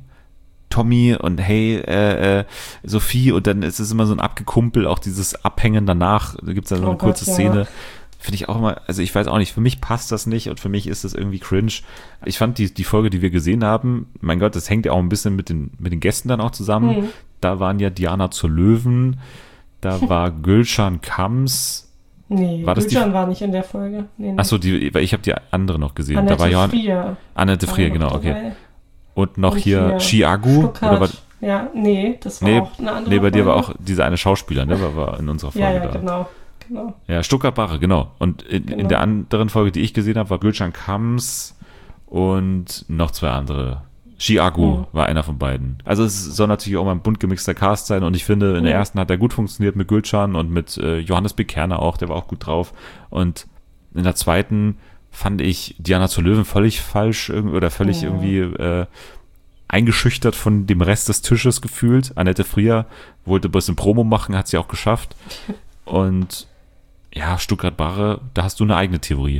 Tommy und hey, Sophie, und dann ist es immer so ein Abgekumpel, auch dieses Abhängen danach. Da gibt es dann so eine kurze Szene. Finde ich auch immer, also ich weiß auch nicht, für mich passt das nicht und für mich ist das irgendwie cringe. Ich fand die Folge, die wir gesehen haben, mein Gott, das hängt ja auch ein bisschen mit den Gästen dann auch zusammen. Da waren ja Diana zur Löwen, da war Gülşan Kams, Nee, War das die- Gülcan war nicht in der Folge. Nee, nee. Achso, weil ich habe die andere noch gesehen. Da war Annette Frier. Annette Frier, war noch genau, okay. dabei. Und noch Und hier hier Chiagu. Stuttgart. Oder war, Ja, nee, das war nee, auch eine andere nee, bei dir war Folge. auch dieser eine Schauspieler, ne? War in unserer Folge Ja, da. genau. Ja, Stuttgart-Barre, genau. Und in Genau. der anderen Folge, die ich gesehen habe, war Gülcan Kams und noch 2 andere. Chiagu war einer von beiden. Also es soll natürlich auch mal ein bunt gemixter Cast sein und ich finde, in der ersten hat er gut funktioniert mit Gülcan und mit Johannes Bekerner auch, der war auch gut drauf. Und in der zweiten fand ich Diana zur Löwen völlig falsch oder völlig irgendwie eingeschüchtert von dem Rest des Tisches gefühlt. Annette Frier wollte ein bisschen Promo machen, hat sie auch geschafft. Und ja, Stuttgart-Barre, da hast du eine eigene Theorie.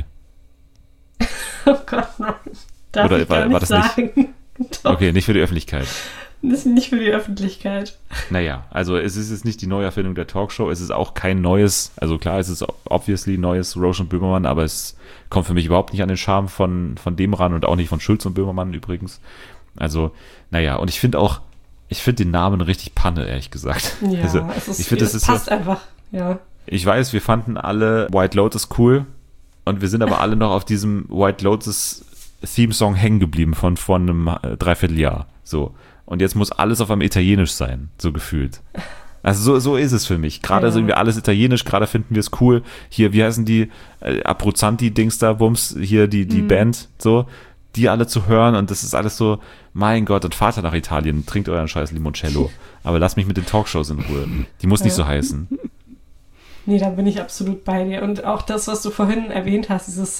Oh Gott, nein. Darf Oder ich gar war nicht das nicht? sagen. Doch, Okay, nicht für die Öffentlichkeit. das ist nicht für die Öffentlichkeit. Naja, also es ist jetzt nicht die Neuerfindung der Talkshow, es ist auch kein neues, also klar, es ist obviously neues Roche und Böhmermann, aber es kommt für mich überhaupt nicht an den Charme von dem ran und auch nicht von Schulz und Böhmermann übrigens. Also, naja, und ich finde den Namen richtig Panne, ehrlich gesagt. Ja, Also, ich finde, das ist passt so, einfach. Ja. ich weiß, wir fanden alle White Lotus cool und wir sind aber alle noch auf diesem White Lotus Theme-Song hängen geblieben von vor einem Dreivierteljahr. So. Und jetzt muss alles auf einmal italienisch sein, so gefühlt. Also so ist es für mich. Gerade Ja. ist irgendwie alles italienisch, gerade finden wir es cool. Hier, wie heißen die? Abruzzanti-Dings da, Bums, hier die Band, so, die alle zu hören und das ist alles so, mein Gott, und fahrt nach Italien, trinkt euren scheiß Limoncello. Aber lasst mich mit den Talkshows in Ruhe. Die muss nicht so heißen. Nee, da bin ich absolut bei dir. Und auch das, was du vorhin erwähnt hast, dieses,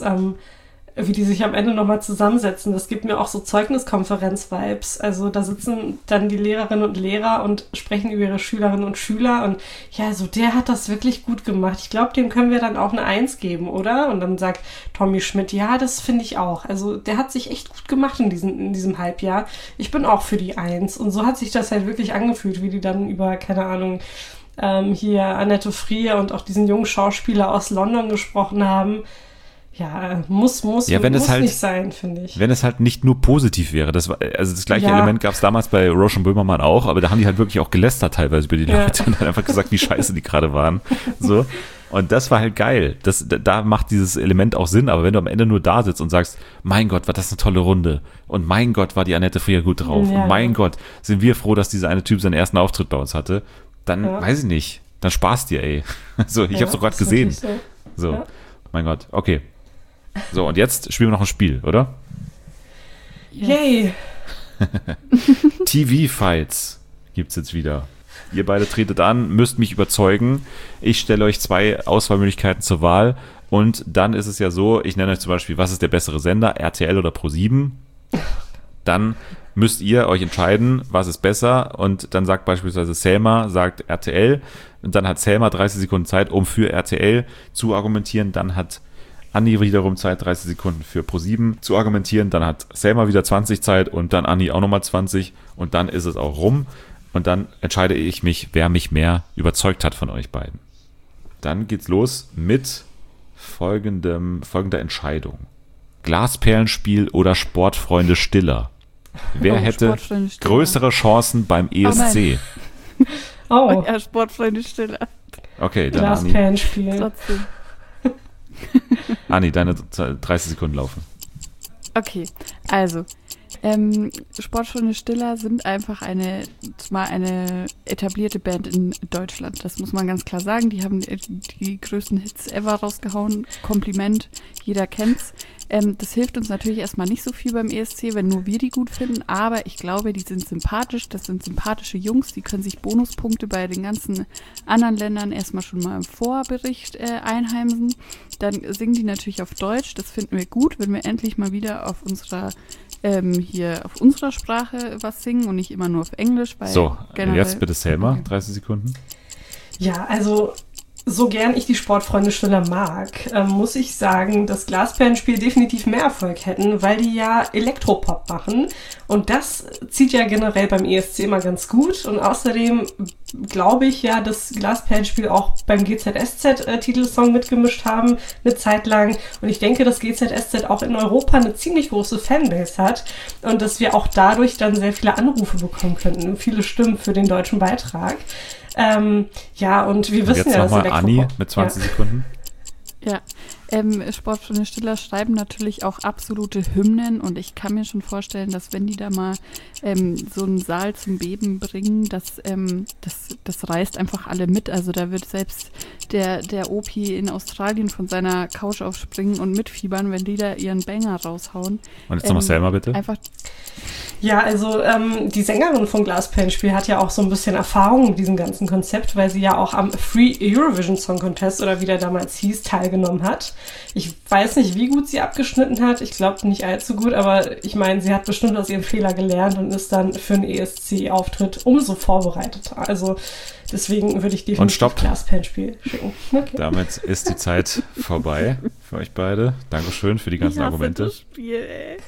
wie die sich am Ende nochmal zusammensetzen, das gibt mir auch so Zeugniskonferenz-Vibes. Also da sitzen dann die Lehrerinnen und Lehrer und sprechen über ihre Schülerinnen und Schüler und ja, also der hat das wirklich gut gemacht. Ich glaube, dem können wir dann auch eine 1 geben, oder? Und dann sagt Tommy Schmidt, ja, das finde ich auch. Also der hat sich echt gut gemacht in diesem Halbjahr. Ich bin auch für die 1. Und so hat sich das halt wirklich angefühlt, wie die dann über, keine Ahnung, hier Annette Frier und auch diesen jungen Schauspieler aus London gesprochen haben. Ja, muss wenn es halt- nicht sein, finde ich. Wenn es halt nicht nur positiv wäre. Also das gleiche Ja. Element gab es damals bei Roche und Böhmermann auch, aber da haben die halt wirklich auch gelästert teilweise über die Ja. Leute und dann einfach gesagt, wie scheiße die gerade waren. So. Und das war halt geil. Da macht dieses Element auch Sinn, aber wenn du am Ende nur da sitzt und sagst, mein Gott, war das eine tolle Runde und mein Gott, war die Annette Frier gut drauf Ja. und mein Gott, sind wir froh, dass dieser eine Typ seinen ersten Auftritt bei uns hatte, dann weiß ich nicht, dann Spaß dir, ey. So, ich hab's doch gerade ist gesehen. wirklich So, Ja. mein Gott, okay. So, und jetzt spielen wir noch ein Spiel, oder? Yay! TV-Fights gibt's jetzt wieder. Ihr beide tretet an, müsst mich überzeugen. Ich stelle euch 2 Auswahlmöglichkeiten zur Wahl und dann ist es ja so, ich nenne euch zum Beispiel, was ist der bessere Sender, RTL oder Pro7? Dann müsst ihr euch entscheiden, was ist besser und dann sagt beispielsweise Selma, sagt RTL und dann hat Selma 30 Sekunden Zeit, um für RTL zu argumentieren, dann hat Anni wiederum Zeit, 30 Sekunden für Pro7 zu argumentieren, dann hat Selma wieder 20 Zeit und dann Anni auch nochmal 20 und dann ist es auch rum und dann entscheide ich mich, wer mich mehr überzeugt hat von euch beiden. Dann geht's los mit folgender Entscheidung. Glasperlenspiel oder Sportfreunde Stiller? Wer hätte Sportfreunde Stiller. größere Chancen beim ESC? Oh, Ja, Sportfreunde Stiller. Okay, dann Anni. Glasperlenspiel. Trotzdem. Anni, deine 30 Sekunden laufen. Okay, also Sportfreunde Stiller sind einfach eine etablierte Band in Deutschland. Das muss man ganz klar sagen. Die haben die größten Hits ever rausgehauen. Kompliment, jeder kennt's. Das hilft uns natürlich erstmal nicht so viel beim ESC, wenn nur wir die gut finden, aber ich glaube, die sind sympathisch, das sind sympathische Jungs, die können sich Bonuspunkte bei den ganzen anderen Ländern erstmal schon mal im Vorbericht einheimsen. Dann singen die natürlich auf Deutsch, das finden wir gut, wenn wir endlich mal wieder auf unserer Sprache was singen und nicht immer nur auf Englisch. Weil So, generell, jetzt bitte Selma, Okay. 30 Sekunden. Ja, also so gern ich die Sportfreunde Stiller mag, muss ich sagen, dass Glasperlenspiel definitiv mehr Erfolg hätten, weil die ja Elektropop machen und das zieht ja generell beim ESC immer ganz gut und außerdem glaube ich ja, dass Glasperlenspiel auch beim GZSZ-Titelsong mitgemischt haben, eine Zeit lang und ich denke, dass GZSZ auch in Europa eine ziemlich große Fanbase hat und dass wir auch dadurch dann sehr viele Anrufe bekommen könnten, viele Stimmen für den deutschen Beitrag. Ja, und wir wissen Jetzt ja, dass nochmal Anni Elektropop... mit 20 Sekunden. Ja, Sportfreunde Stiller schreiben natürlich auch absolute Hymnen und ich kann mir schon vorstellen, dass wenn die da mal so einen Saal zum Beben bringen, das reißt einfach alle mit. Also da wird selbst der Opi in Australien von seiner Couch aufspringen und mitfiebern, wenn die da ihren Banger raushauen. Und jetzt nochmal Selma, bitte. Einfach. Ja, also die Sängerin von Glasperlenspiel hat ja auch so ein bisschen Erfahrung mit diesem ganzen Konzept, weil sie ja auch am Free Eurovision Song Contest oder wie der damals hieß, teilgenommen hat. Ich weiß nicht, wie gut sie abgeschnitten hat. Ich glaube nicht allzu gut, aber ich meine, sie hat bestimmt aus ihrem Fehler gelernt und ist dann für einen ESC-Auftritt umso vorbereiteter. Also deswegen würde ich definitiv Glasperlenspiel schicken. Okay. Damit ist die Zeit vorbei für euch beide. Dankeschön für die ganzen Argumente. Das Spiel, ey.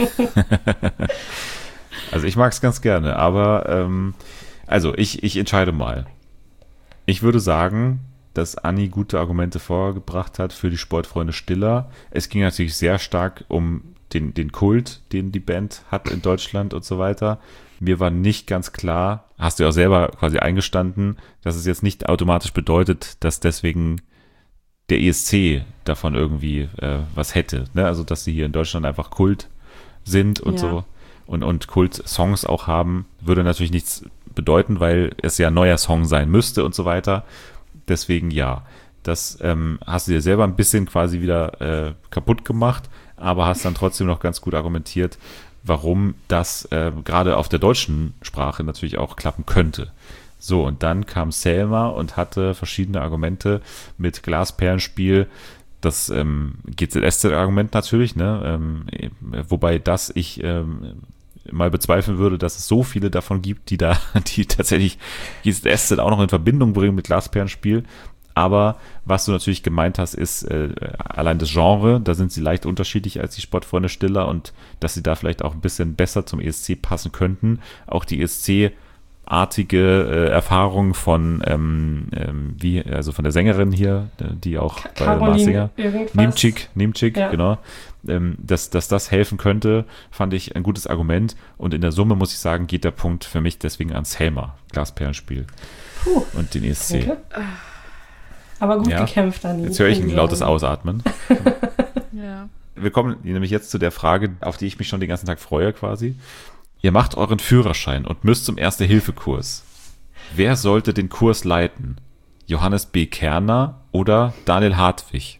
Also ich mag es ganz gerne, aber ich entscheide mal. Ich würde sagen, dass Anni gute Argumente vorgebracht hat für die Sportfreunde Stiller. Es ging natürlich sehr stark um den Kult, den die Band hat in Deutschland und so weiter. Mir war nicht ganz klar, hast du ja auch selber quasi eingestanden, dass es jetzt nicht automatisch bedeutet, dass deswegen der ESC davon irgendwie was hätte. Ne? Also dass sie hier in Deutschland einfach Kult sind und so. Und Kult-Songs auch haben, würde natürlich nichts bedeuten, weil es ja ein neuer Song sein müsste und so weiter. Deswegen ja, das hast du dir selber ein bisschen quasi wieder kaputt gemacht, aber hast dann trotzdem noch ganz gut argumentiert, warum das gerade auf der deutschen Sprache natürlich auch klappen könnte. So, und dann kam Selma und hatte verschiedene Argumente mit Glasperlenspiel. Das GZSZ-Argument natürlich, ne? Wobei ich mal bezweifeln würde, dass es so viele davon gibt, die tatsächlich GZSZ auch noch in Verbindung bringen mit Glasperlenspiel. Aber was du natürlich gemeint hast, ist allein das Genre, da sind sie leicht unterschiedlich als die Sportfreunde Stiller und dass sie da vielleicht auch ein bisschen besser zum ESC passen könnten. Auch die ESC-artige Erfahrung von von der Sängerin hier, die auch bei Masked Singer, Nimcik, ja. Genau, dass das helfen könnte, fand ich ein gutes Argument. Und in der Summe, muss ich sagen, geht der Punkt für mich deswegen an Selma, Glasperlenspiel und den ESC. Okay. Aber gut gekämpft, Anni. Jetzt höre ich ein lautes Ausatmen. Ja. Wir kommen nämlich jetzt zu der Frage, auf die ich mich schon den ganzen Tag freue quasi. Ihr macht euren Führerschein und müsst zum Erste-Hilfe-Kurs. Wer sollte den Kurs leiten? Johannes B. Kerner oder Daniel Hartwig?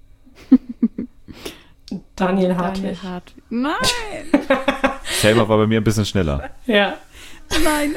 Daniel Hartwig. Nein! Selber war bei mir ein bisschen schneller. Ja. Nein.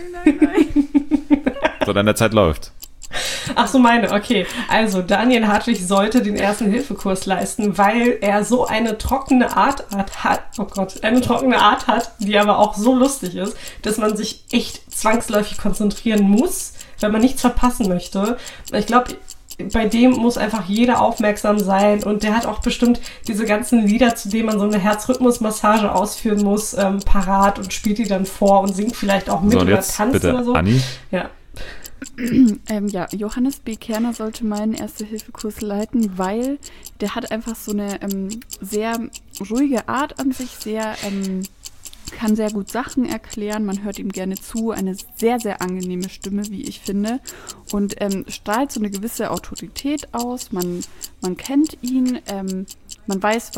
So, deine Zeit läuft. Ach so, okay. Also, Daniel Hartwig sollte den Ersten-Hilfe-Kurs leisten, weil er so eine trockene Art hat, die aber auch so lustig ist, dass man sich echt zwangsläufig konzentrieren muss, wenn man nichts verpassen möchte. Ich glaube, bei dem muss einfach jeder aufmerksam sein und der hat auch bestimmt diese ganzen Lieder, zu denen man so eine Herzrhythmusmassage ausführen muss, parat und spielt die dann vor und singt vielleicht auch mit so, oder tanzt bitte, oder so. Anni? Ja. Johannes B. Kerner sollte meinen Erste-Hilfe-Kurs leiten, weil der hat einfach so eine sehr ruhige Art an sich, kann sehr gut Sachen erklären, man hört ihm gerne zu, eine sehr, sehr angenehme Stimme, wie ich finde, und strahlt so eine gewisse Autorität aus, man kennt ihn, man weiß,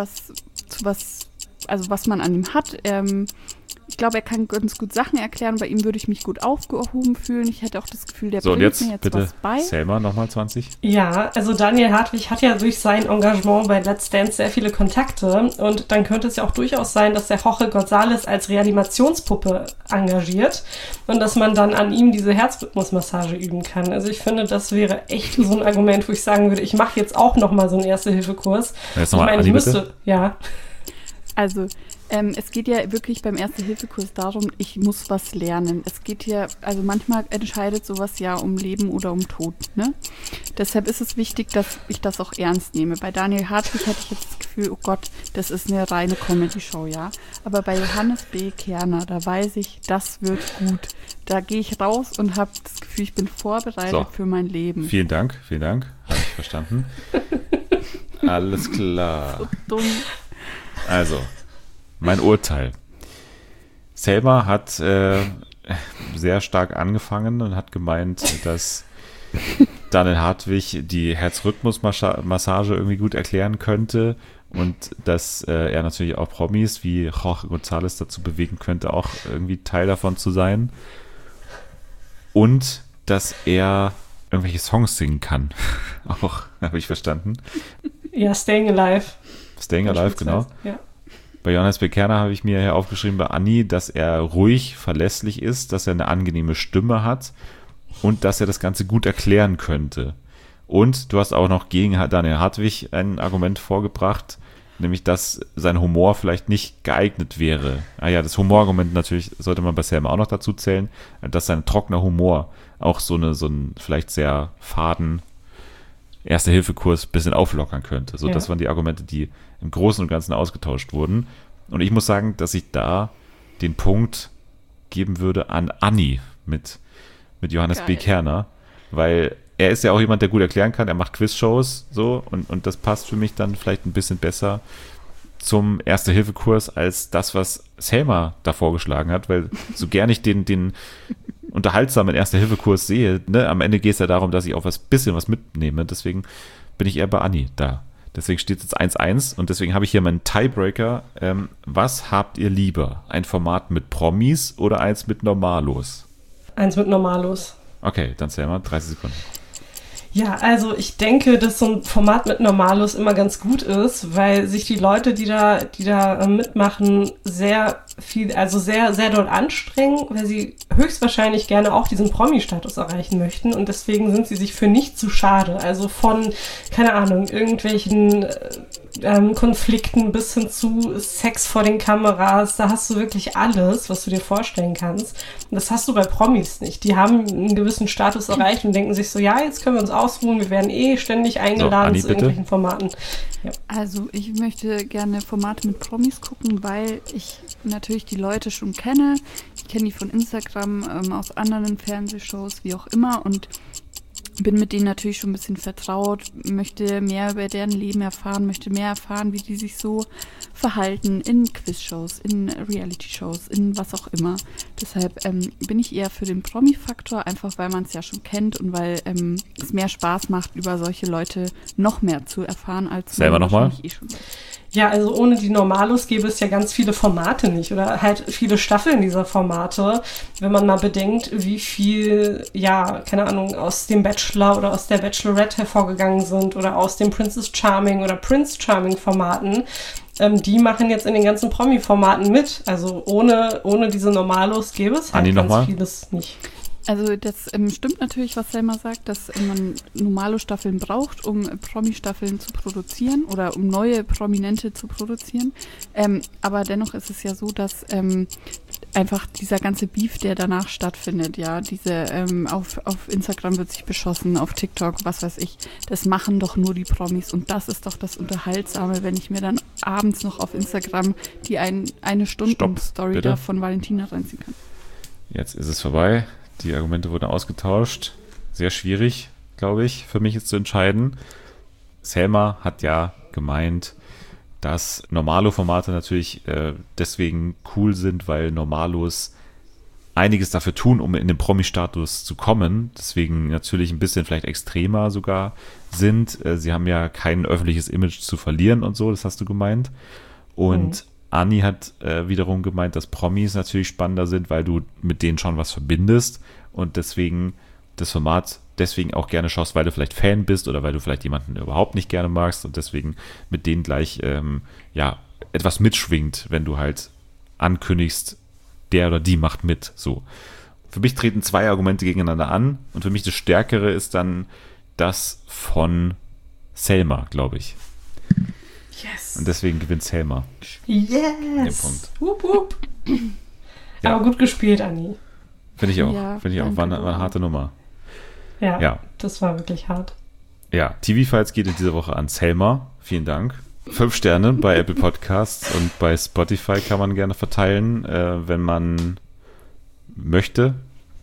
was man an ihm hat. Ich glaube, er kann ganz gut Sachen erklären. Bei ihm würde ich mich gut aufgehoben fühlen. Ich hätte auch das Gefühl, der bringt mir jetzt bitte was bei. Selma, nochmal 20. Ja, also Daniel Hartwig hat ja durch sein Engagement bei Let's Dance sehr viele Kontakte. Und dann könnte es ja auch durchaus sein, dass der Jorge González als Reanimationspuppe engagiert und dass man dann an ihm diese Herzrhythmusmassage üben kann. Also ich finde, das wäre echt so ein Argument, wo ich sagen würde, ich mache jetzt auch nochmal so einen Erste-Hilfe-Kurs. Jetzt nochmal Anni, bitte. Ja. Also, es geht ja wirklich beim Erste-Hilfe-Kurs darum, ich muss was lernen. Es geht hier, also manchmal entscheidet sowas ja um Leben oder um Tod, ne? Deshalb ist es wichtig, dass ich das auch ernst nehme. Bei Daniel Hartwig hätte ich jetzt das Gefühl, oh Gott, das ist eine reine Comedy-Show, ja. Aber bei Johannes B. Kerner, da weiß ich, das wird gut. Da gehe ich raus und habe das Gefühl, ich bin vorbereitet für mein Leben. Vielen Dank. Habe ich verstanden. Alles klar. So dumm. Also, mein Urteil. Selma hat sehr stark angefangen und hat gemeint, dass Daniel Hartwig die Herzrhythmusmassage irgendwie gut erklären könnte und dass er natürlich auch Promis wie Jorge González dazu bewegen könnte, auch irgendwie Teil davon zu sein. Und dass er irgendwelche Songs singen kann. Auch, habe ich verstanden. Ja, Staying Alive. Staying Alive, genau. Ja. Bei Johannes B. Kerner habe ich mir hier aufgeschrieben, bei Anni, dass er ruhig, verlässlich ist, dass er eine angenehme Stimme hat und dass er das Ganze gut erklären könnte. Und du hast auch noch gegen Daniel Hartwig ein Argument vorgebracht, nämlich, dass sein Humor vielleicht nicht geeignet wäre. Ah ja, das Humorargument natürlich sollte man bei Selma auch noch dazu zählen, dass sein trockener Humor auch so ein vielleicht sehr faden Erste-Hilfe-Kurs ein bisschen auflockern könnte. So, das waren die Argumente, die im Großen und Ganzen ausgetauscht wurden. Und ich muss sagen, dass ich da den Punkt geben würde an Anni mit Johannes B. Kerner, weil er ist ja auch jemand, der gut erklären kann, er macht Quizshows so und das passt für mich dann vielleicht ein bisschen besser zum Erste-Hilfe-Kurs als das, was Selma da vorgeschlagen hat, weil so gern ich den unterhaltsamen Erste-Hilfe-Kurs sehe, ne, am Ende geht es ja darum, dass ich auch bisschen was mitnehme, deswegen bin ich eher bei Anni da. Deswegen steht es jetzt 1-1 und deswegen habe ich hier meinen Tiebreaker. Was habt ihr lieber? Ein Format mit Promis oder eins mit Normalos? Eins mit Normalos. Okay, dann Selma, 30 Sekunden. Ja, also ich denke, dass so ein Format mit Normalos immer ganz gut ist, weil sich die Leute, die da mitmachen, sehr viel, also sehr, sehr doll anstrengen, weil sie höchstwahrscheinlich gerne auch diesen Promi-Status erreichen möchten und deswegen sind sie sich für nicht zu schade. Also von, keine Ahnung, irgendwelchen Konflikten bis hin zu Sex vor den Kameras, da hast du wirklich alles, was du dir vorstellen kannst. Und das hast du bei Promis nicht. Die haben einen gewissen Status erreicht und denken sich so, ja, jetzt können wir uns ausruhen, wir werden ständig eingeladen Anni, zu irgendwelchen Formaten. Ja. Also ich möchte gerne Formate mit Promis gucken, weil ich natürlich die Leute schon kenne. Ich kenne die von Instagram, aus anderen Fernsehshows, wie auch immer und bin mit denen natürlich schon ein bisschen vertraut, möchte mehr über deren Leben erfahren, möchte mehr erfahren, wie die sich so verhalten in Quizshows, in Reality-Shows, in was auch immer. Deshalb bin ich eher für den Promi-Faktor, einfach weil man es ja schon kennt und weil es mehr Spaß macht, über solche Leute noch mehr zu erfahren, als Selber man nochmal? wahrscheinlich schon weiß. Ja, also ohne die Normalos gäbe es ja ganz viele Formate nicht oder halt viele Staffeln dieser Formate, wenn man mal bedenkt, wie viel, ja, keine Ahnung, aus dem Bachelor oder aus der Bachelorette hervorgegangen sind oder aus dem Princess Charming oder Prince Charming Formaten. Die machen jetzt in den ganzen Promi-Formaten mit. Also ohne diese Normalos gäbe es halt ganz vieles nicht. Also das stimmt natürlich, was Selma sagt, dass man normale Staffeln braucht, um Promi-Staffeln zu produzieren oder um neue Prominente zu produzieren. Aber dennoch ist es ja so, dass einfach dieser ganze Beef, der danach stattfindet, ja, auf Instagram wird sich beschossen, auf TikTok, was weiß ich, das machen doch nur die Promis und das ist doch das Unterhaltsame, wenn ich mir dann abends noch auf Instagram die eine Stunden-Story da von Valentina reinziehen kann. Jetzt ist es vorbei. Die Argumente wurden ausgetauscht. Sehr schwierig, glaube ich, für mich jetzt zu entscheiden. Selma hat ja gemeint, dass Normalo-Formate natürlich deswegen cool sind, weil Normalos einiges dafür tun, um in den Promi-Status zu kommen. Deswegen natürlich ein bisschen vielleicht extremer sogar sind. Sie haben ja kein öffentliches Image zu verlieren und so, das hast du gemeint. Und Anni hat wiederum gemeint, dass Promis natürlich spannender sind, weil du mit denen schon was verbindest und deswegen das Format deswegen auch gerne schaust, weil du vielleicht Fan bist oder weil du vielleicht jemanden überhaupt nicht gerne magst und deswegen mit denen gleich etwas mitschwingt, wenn du halt ankündigst, der oder die macht mit. So. Für mich treten zwei Argumente gegeneinander an und für mich das Stärkere ist dann das von Selma, glaube ich. Yes. Und deswegen gewinnt Selma. Yes. Den Punkt. Wupp, wupp. Ja. Aber gut gespielt, Anni. Finde ich auch. Ja, Finde ich auch. War eine harte Nummer. Ja, das war wirklich hart. Ja, TV-Files geht in dieser Woche an Selma. Vielen Dank. 5 Sterne bei Apple Podcasts und bei Spotify kann man gerne verteilen, wenn man möchte.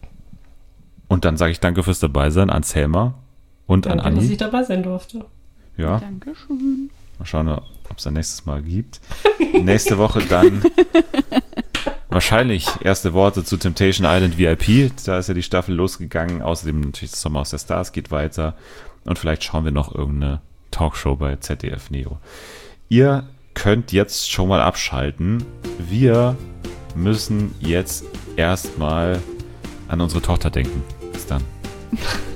Und dann sage ich danke fürs Dabeisein an Selma und Danke, an Anni. dass ich dabei sein durfte. Ja. Dankeschön. Mal schauen, ob es ein nächstes Mal gibt. Nächste Woche dann. wahrscheinlich erste Worte zu Temptation Island VIP. Da ist ja die Staffel losgegangen. Außerdem natürlich das Sommerhaus der Stars geht weiter. Und vielleicht schauen wir noch irgendeine Talkshow bei ZDF Neo. Ihr könnt jetzt schon mal abschalten. Wir müssen jetzt erstmal an unsere Tochter denken. Bis dann.